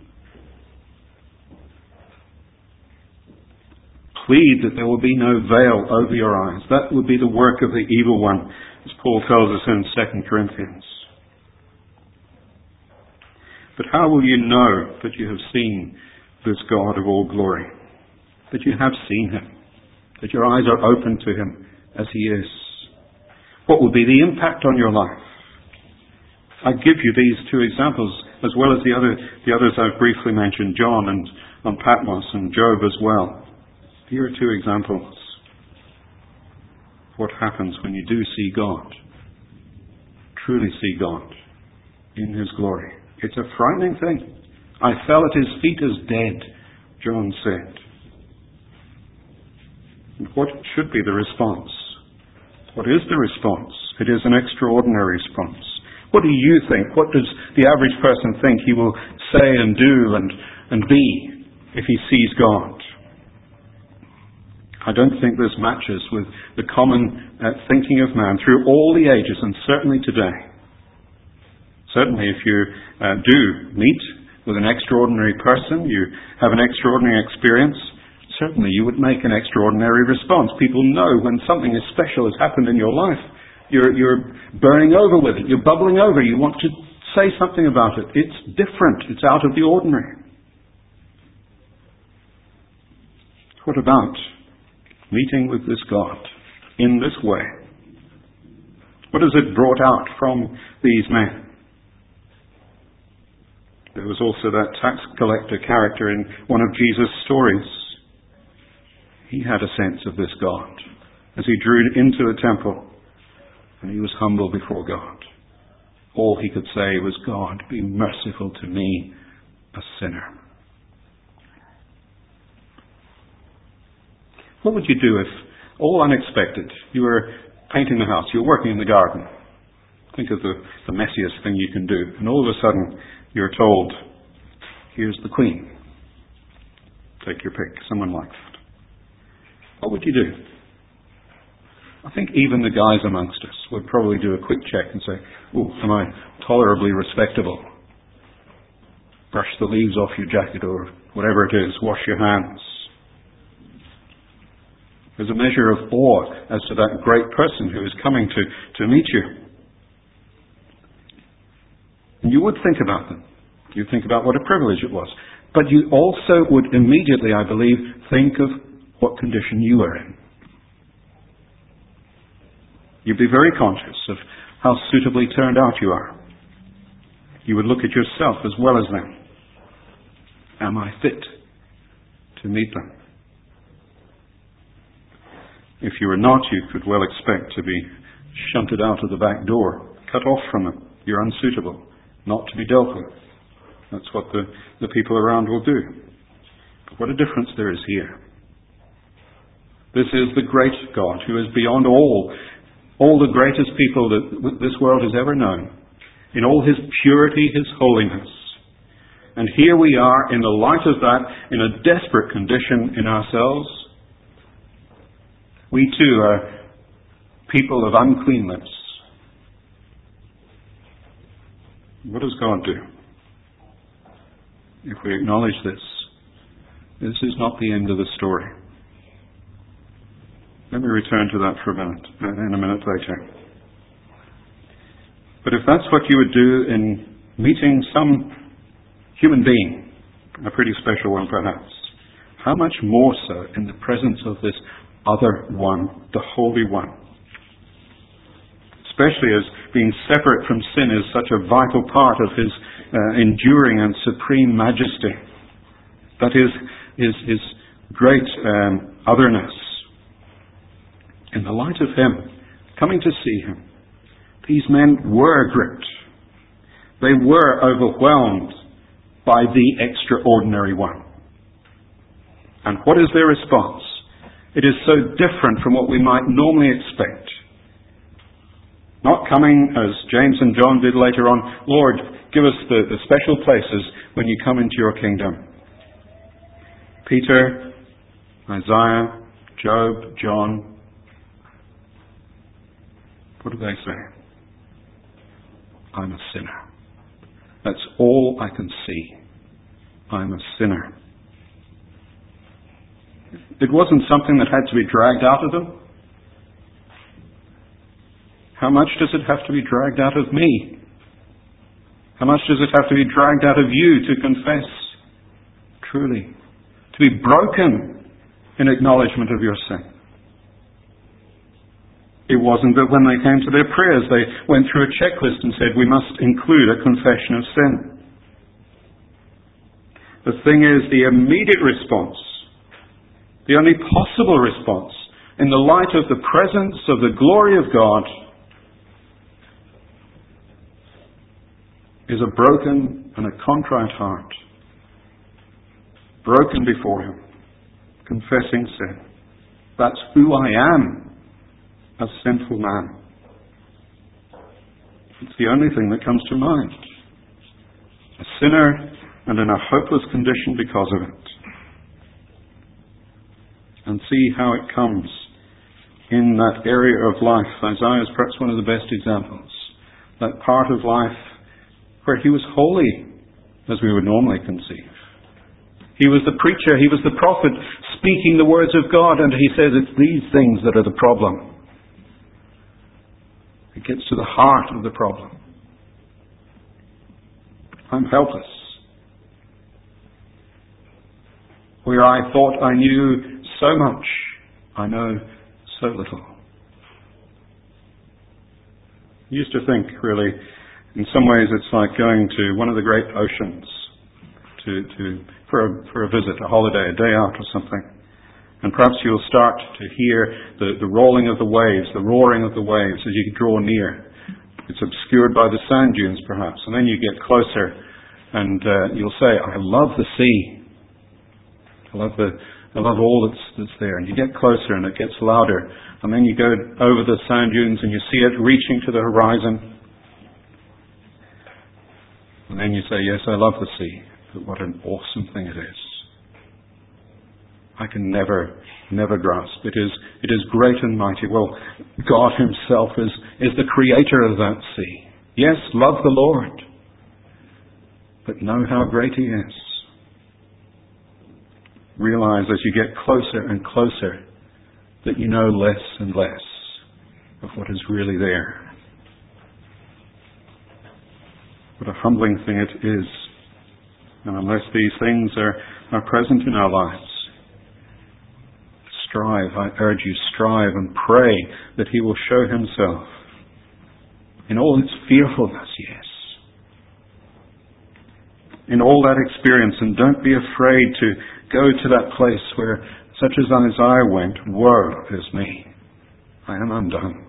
Plead that there will be no veil over your eyes. That would be the work of the evil one, as Paul tells us in Second Corinthians. But how will you know that you have seen this God of all glory? That you have seen him? That your eyes are open to him as he is? What will be the impact on your life? I give you these two examples, as well as the other the others I've briefly mentioned, John and on Patmos and Job as well. Here are two examples. What happens when you do see God, truly see God in His glory. It's a frightening thing. I fell at His feet as dead, John said. And what should be the response? What is the response? It is an extraordinary response. What do you think? What does the average person think he will say and do and, and be if he sees God? I don't think this matches with the common uh, thinking of man through all the ages, and certainly today. Certainly if you uh, do meet with an extraordinary person, you have an extraordinary experience, certainly you would make an extraordinary response. People know when something is special has happened in your life. You're, you're burning over with it. You're bubbling over. You want to say something about it. It's different. It's out of the ordinary. What about meeting with this God in this way? What has it brought out from these men? There was also that tax collector character in one of Jesus' stories. He had a sense of this God as he drew into the temple, and he was humble before God. All he could say was, God, be merciful to me, a sinner. What would you do if, all unexpected, you were painting the house, you were working in the garden? Think of the, the messiest thing you can do. And all of a sudden, you're told, here's the Queen. Take your pick, someone like that. What would you do? I think even the guys amongst us would probably do a quick check and say, oh, am I tolerably respectable? Brush the leaves off your jacket or whatever it is. Wash your hands. There's a measure of awe as to that great person who is coming to, to meet you. And you would think about them. You think about what a privilege it was. But you also would immediately, I believe, think of what condition you are in. You'd be very conscious of how suitably turned out you are. You would look at yourself as well as them. Am I fit to meet them? If you are not, you could well expect to be shunted out of the back door, cut off from them. You're unsuitable, not to be dealt with. That's what the, the people around will do. But what a difference there is here. This is the great God who is beyond all, all the greatest people that this world has ever known. In all His purity, His holiness. And here we are in the light of that, in a desperate condition in ourselves. We too are people of uncleanness. What does God do? If we acknowledge this, this is not the end of the story. Let me return to that for a minute, in a minute later. But if that's what you would do in meeting some human being, a pretty special one perhaps, how much more so in the presence of this other one, the Holy One? Especially as being separate from sin is such a vital part of His uh, enduring and supreme majesty. That is His, his great um, otherness. In the light of Him, coming to see Him, these men were gripped. They were overwhelmed by the extraordinary one. And what is their response? It is so different from what we might normally expect. Not coming, as James and John did later on, Lord, give us the, the special places when you come into your kingdom. Peter, Isaiah, Job, John, what do they say? I'm a sinner. That's all I can see. I'm a sinner. It wasn't something that had to be dragged out of them. How much does it have to be dragged out of me? How much does it have to be dragged out of you to confess? Truly. To be broken in acknowledgement of your sin. It wasn't that when they came to their prayers, they went through a checklist and said, we must include a confession of sin. The thing is, the immediate response, the only possible response, in the light of the presence of the glory of God, is a broken and a contrite heart, broken before Him, confessing sin. That's who I am, a sinful man. It's the only thing that comes to mind. A sinner and in a hopeless condition because of it. And see how it comes in that area of life. Isaiah is perhaps one of the best examples. That part of life where he was holy, as we would normally conceive. He was the preacher, he was the prophet, speaking the words of God, and he says it's these things that are the problem. It gets to the heart of the problem. I'm helpless. Where I thought I knew so much, I know so little. I used to think, really, in some ways it's like going to one of the great oceans to, to for a, for a visit, a holiday, a day out or something. And perhaps you'll start to hear the, the rolling of the waves, the roaring of the waves as you draw near. It's obscured by the sand dunes, perhaps. And then you get closer and uh, you'll say, I love the sea. I love the, I love all that's, that's there. And you get closer and it gets louder. And then you go over the sand dunes and you see it reaching to the horizon. And then you say, yes, I love the sea. But what an awesome thing it is. I can never, never grasp. It is, it is great and mighty. Well, God Himself is, is the creator of that sea. Yes, love the Lord. But know how great He is. Realize as you get closer and closer that you know less and less of what is really there. What a humbling thing it is. And unless these things are, are present in our lives, strive, I urge you, strive and pray that He will show Himself in all its fearfulness, yes. In all that experience, and don't be afraid to go to that place where, such as Isaiah went, woe is me, I am undone.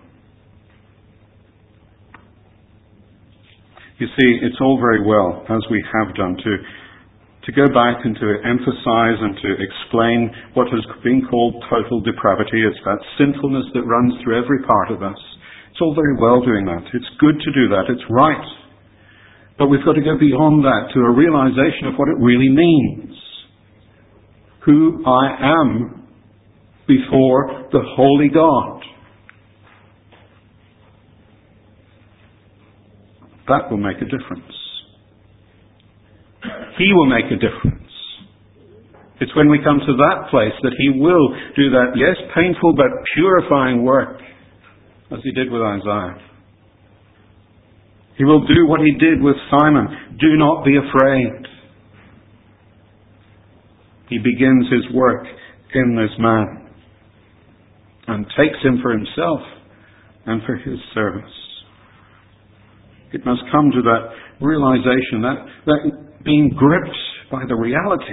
You see, it's all very well, as we have done, to to go back and to emphasize and to explain what has been called total depravity. It's that sinfulness that runs through every part of us. It's all very well doing that. It's good to do that. It's right. But we've got to go beyond that to a realization of what it really means. Who I am before the Holy God. That will make a difference. He will make a difference. It's when we come to that place that He will do that, yes, painful but purifying work, as He did with Isaiah. He will do what He did with Simon. Do not be afraid. He begins His work in this man and takes him for Himself and for His service. It must come to that realization, that, that being gripped by the reality,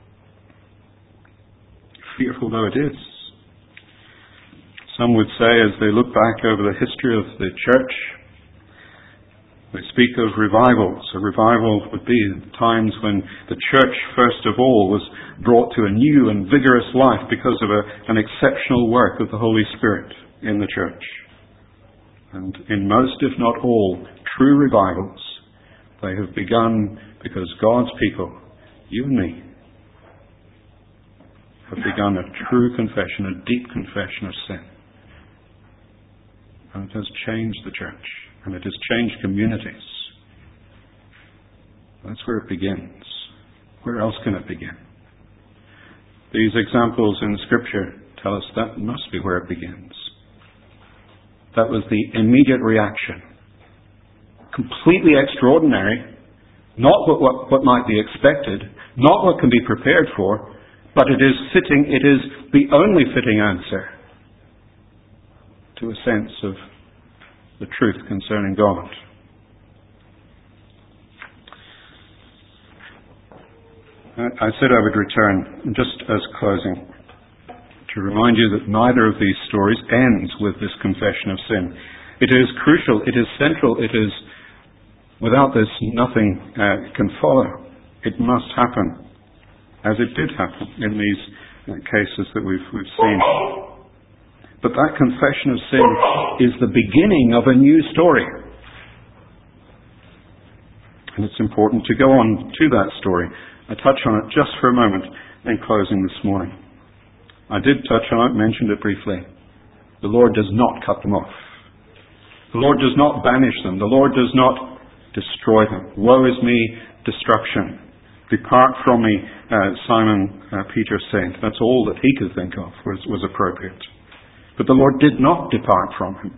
fearful though it is. Some would say, as they look back over the history of the church, they speak of revivals. A revival would be times when the church, first of all, was brought to a new and vigorous life because of a, an exceptional work of the Holy Spirit in the church. And in most, if not all, true revivals, they have begun because God's people, you and me, have begun a true confession, a deep confession of sin. And it has changed the church, and it has changed communities. That's where it begins. Where else can it begin? These examples in Scripture tell us that must be where it begins. That was the immediate reaction. Completely extraordinary. Not what, what, what might be expected. Not what can be prepared for. But it is fitting, it is the only fitting answer to a sense of the truth concerning God. I said I would return, just as closing, to remind you that neither of these stories ends with this confession of sin. It is crucial, it is central, it is, without this, nothing uh, can follow. It must happen, as it did happen in these uh, cases that we've, we've seen. But that confession of sin is the beginning of a new story. And it's important to go on to that story. I touch on it just for a moment in closing this morning. I did touch on it, mentioned it briefly. The Lord does not cut them off. The Lord does not banish them. The Lord does not destroy them. Woe is me, destruction. Depart from me, uh, Simon uh, Peter said. That's all that he could think of was, was appropriate. But the Lord did not depart from him.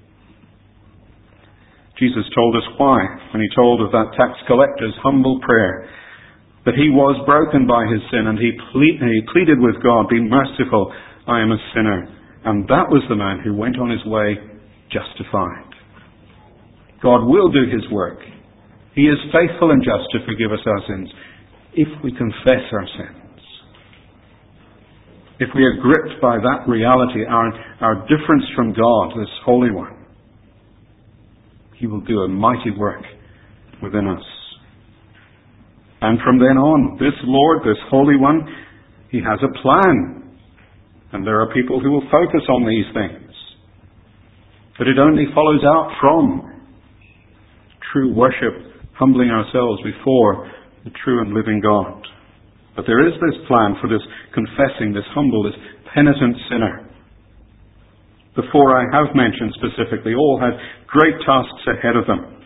Jesus told us why when he told of that tax collector's humble prayer, that he was broken by his sin and he, ple- he pleaded with God, be merciful, I am a sinner. And that was the man who went on his way justified. God will do his work. He is faithful and just to forgive us our sins if we confess our sins. If we are gripped by that reality, our, our difference from God, this Holy One, he will do a mighty work within us. And from then on, this Lord, this Holy One, he has a plan. And there are people who will focus on these things. But it only follows out from true worship, humbling ourselves before the true and living God. But there is this plan for this confessing, this humble, this penitent sinner. The four I have mentioned specifically all had great tasks ahead of them.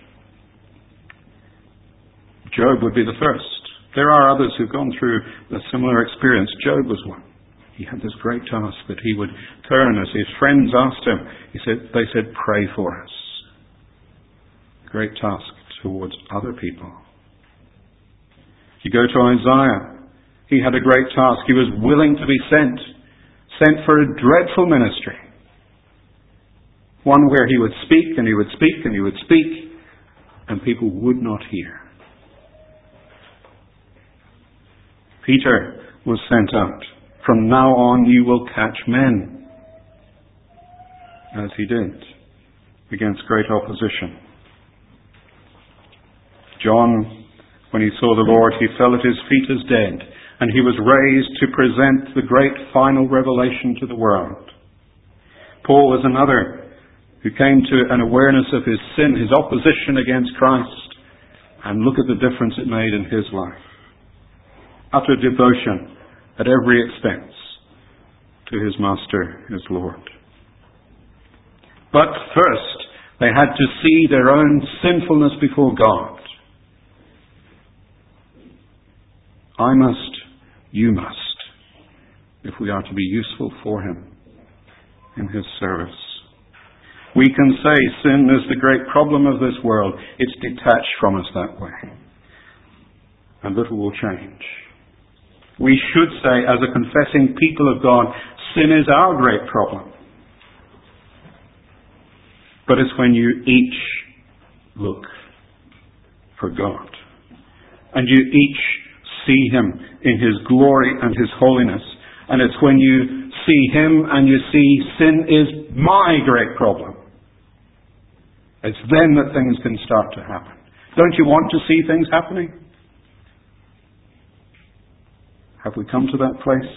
Job would be the first. There are others who've gone through a similar experience. Job was one. He had this great task that he would turn as his friends asked him. He said, they said, pray for us. Great task towards other people. You go to Isaiah. He had a great task. He was willing to be sent. Sent for a dreadful ministry. One where he would speak and he would speak and he would speak and people would not hear. Peter was sent out. From now on you will catch men. As he did, against great opposition. John, when he saw the Lord, he fell at his feet as dead, and he was raised to present the great final revelation to the world. Paul was another who came to an awareness of his sin, his opposition against Christ, and look at the difference it made in his life. Utter devotion at every expense to his Master, his Lord. But first, they had to see their own sinfulness before God. I must, you must, if we are to be useful for him in his service. We can say sin is the great problem of this world. It's detached from us that way. And little will change. We should say, as a confessing people of God, sin is our great problem. But it's when you each look for God. And you each see him in his glory and his holiness. And it's when you see him and you see sin is my great problem. It's then that things can start to happen. Don't you want to see things happening? Have we come to that place?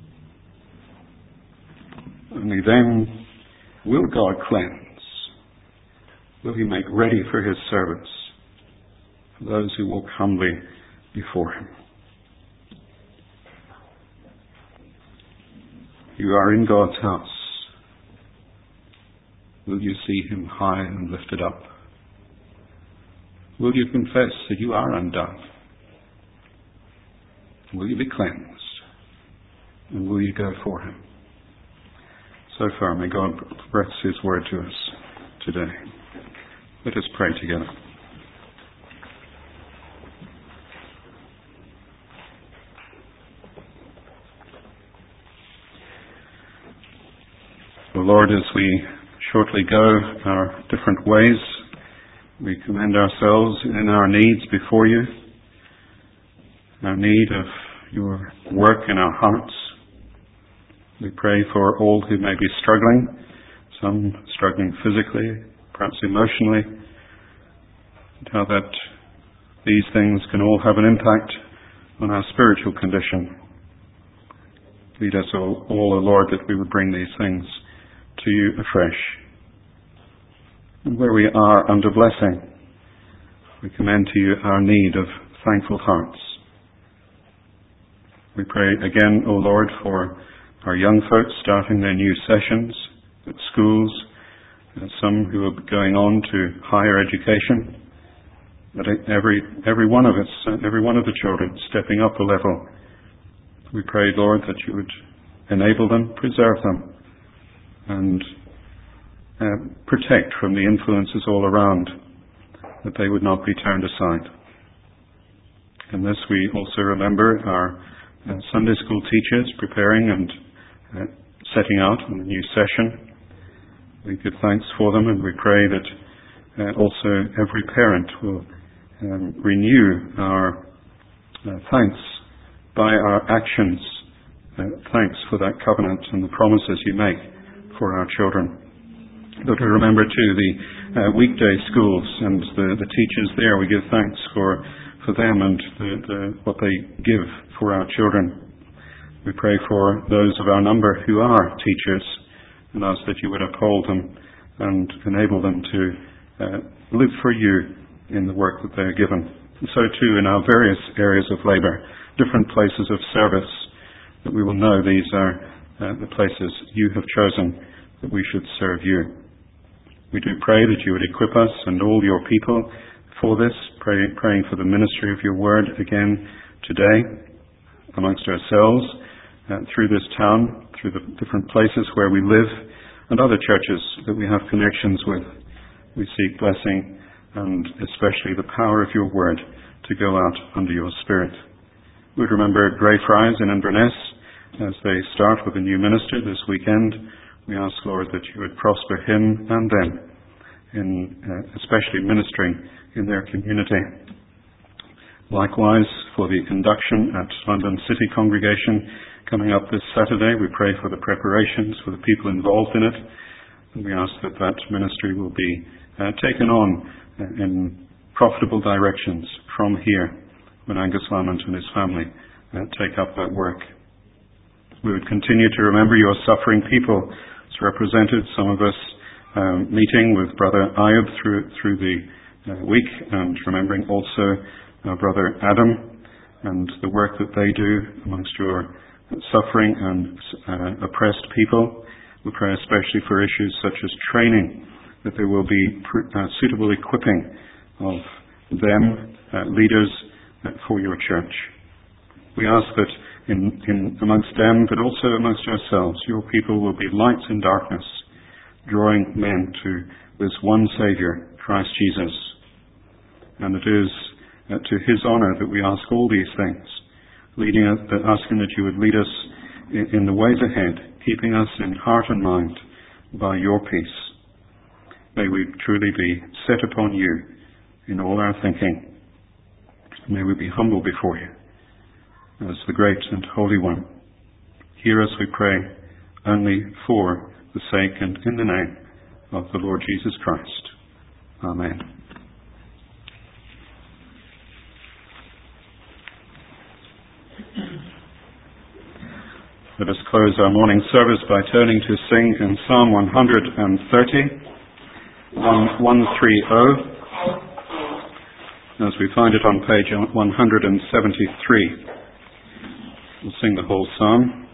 Only then will God cleanse. Will he make ready for his service for those who walk humbly before him. You are in God's house. Will you see him high and lifted up? Will you confess that you are undone? Will you be cleansed? And will you go for him? So far, may God bless his word to us today. Let us pray together. O Lord, as we shortly go our different ways, we commend ourselves in our needs before you, our need of your work in our hearts. We pray for all who may be struggling, some struggling physically, perhaps emotionally, and how that these things can all have an impact on our spiritual condition. Lead us all, all, O Lord, that we would bring these things to you afresh. And where we are under blessing, we commend to you our need of thankful hearts. We pray again, O Lord, for our young folks starting their new sessions at schools, and some who are going on to higher education. That every every one of us, every one of the children stepping up a level. We pray, Lord, that you would enable them, preserve them, and uh, protect from the influences all around, that they would not be turned aside. In this we also remember our uh, Sunday school teachers preparing and uh, setting out on the new session. We give thanks for them, and we pray that uh, also every parent will um, renew our uh, thanks by our actions. Uh, thanks for that covenant and the promises you make for our children. But we remember too the uh, weekday schools and the, the teachers there. We give thanks for, for them and the, the, what they give for our children. We pray for those of our number who are teachers and ask that you would uphold them and enable them to uh, live for you in the work that they are given. And so too in our various areas of labour, different places of service, that we will know these are uh, the places you have chosen that we should serve you. We do pray that you would equip us and all your people for this, pray, praying for the ministry of your word again today amongst ourselves, uh, through this town, through the different places where we live, and other churches that we have connections with. We seek blessing and especially the power of your word to go out under your Spirit. We would remember Greyfriars in Inverness as they start with a new minister this weekend. We ask, Lord, that you would prosper him and them in uh, especially ministering in their community. Likewise, for the induction at London City Congregation coming up this Saturday, we pray for the preparations for the people involved in it, and we ask that that ministry will be uh, taken on uh, in profitable directions from here when Angus Lamont and his family uh, take up that work. We would continue to remember your suffering people. It's represented, some of us um, meeting with Brother Ayub through, through the uh, week, and remembering also our Brother Adam and the work that they do amongst your suffering and uh, oppressed people. We pray especially for issues such as training, that there will be uh, suitable equipping of them, uh, leaders, uh, for your church. We ask that in, in amongst them, but also amongst ourselves, your people will be lights in darkness, drawing men to this one Saviour, Christ Jesus. And it is uh, to his honour that we ask all these things, leading us, uh, asking that you would lead us in, in the ways ahead, keeping us in heart and mind by your peace. May we truly be set upon you in all our thinking. May we be humble before you as the great and holy one. Hear us, we pray, only for the sake and in the name of the Lord Jesus Christ. Amen. Let us close our morning service by turning to sing in Psalm one thirty, one thirty, as we find it on page one seventy-three. We'll sing the whole psalm.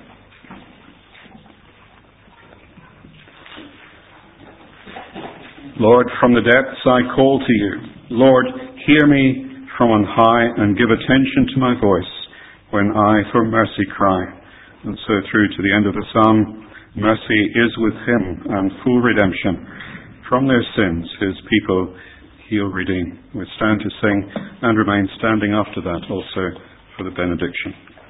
Lord, from the depths I call to you. Lord, hear me from on high and give attention to my voice when I for mercy cry. And so through to the end of the psalm, mercy is with him and full redemption. From their sins his people he'll redeem. We stand to sing and remain standing after that also for the benediction.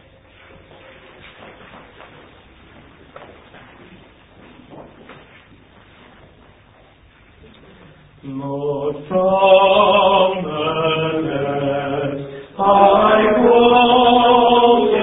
Lord, from the depths I call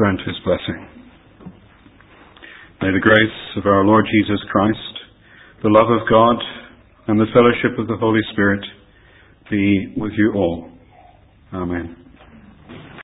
grant his blessing. May the grace of our Lord Jesus Christ, the love of God, and the fellowship of the Holy Spirit be with you all. Amen.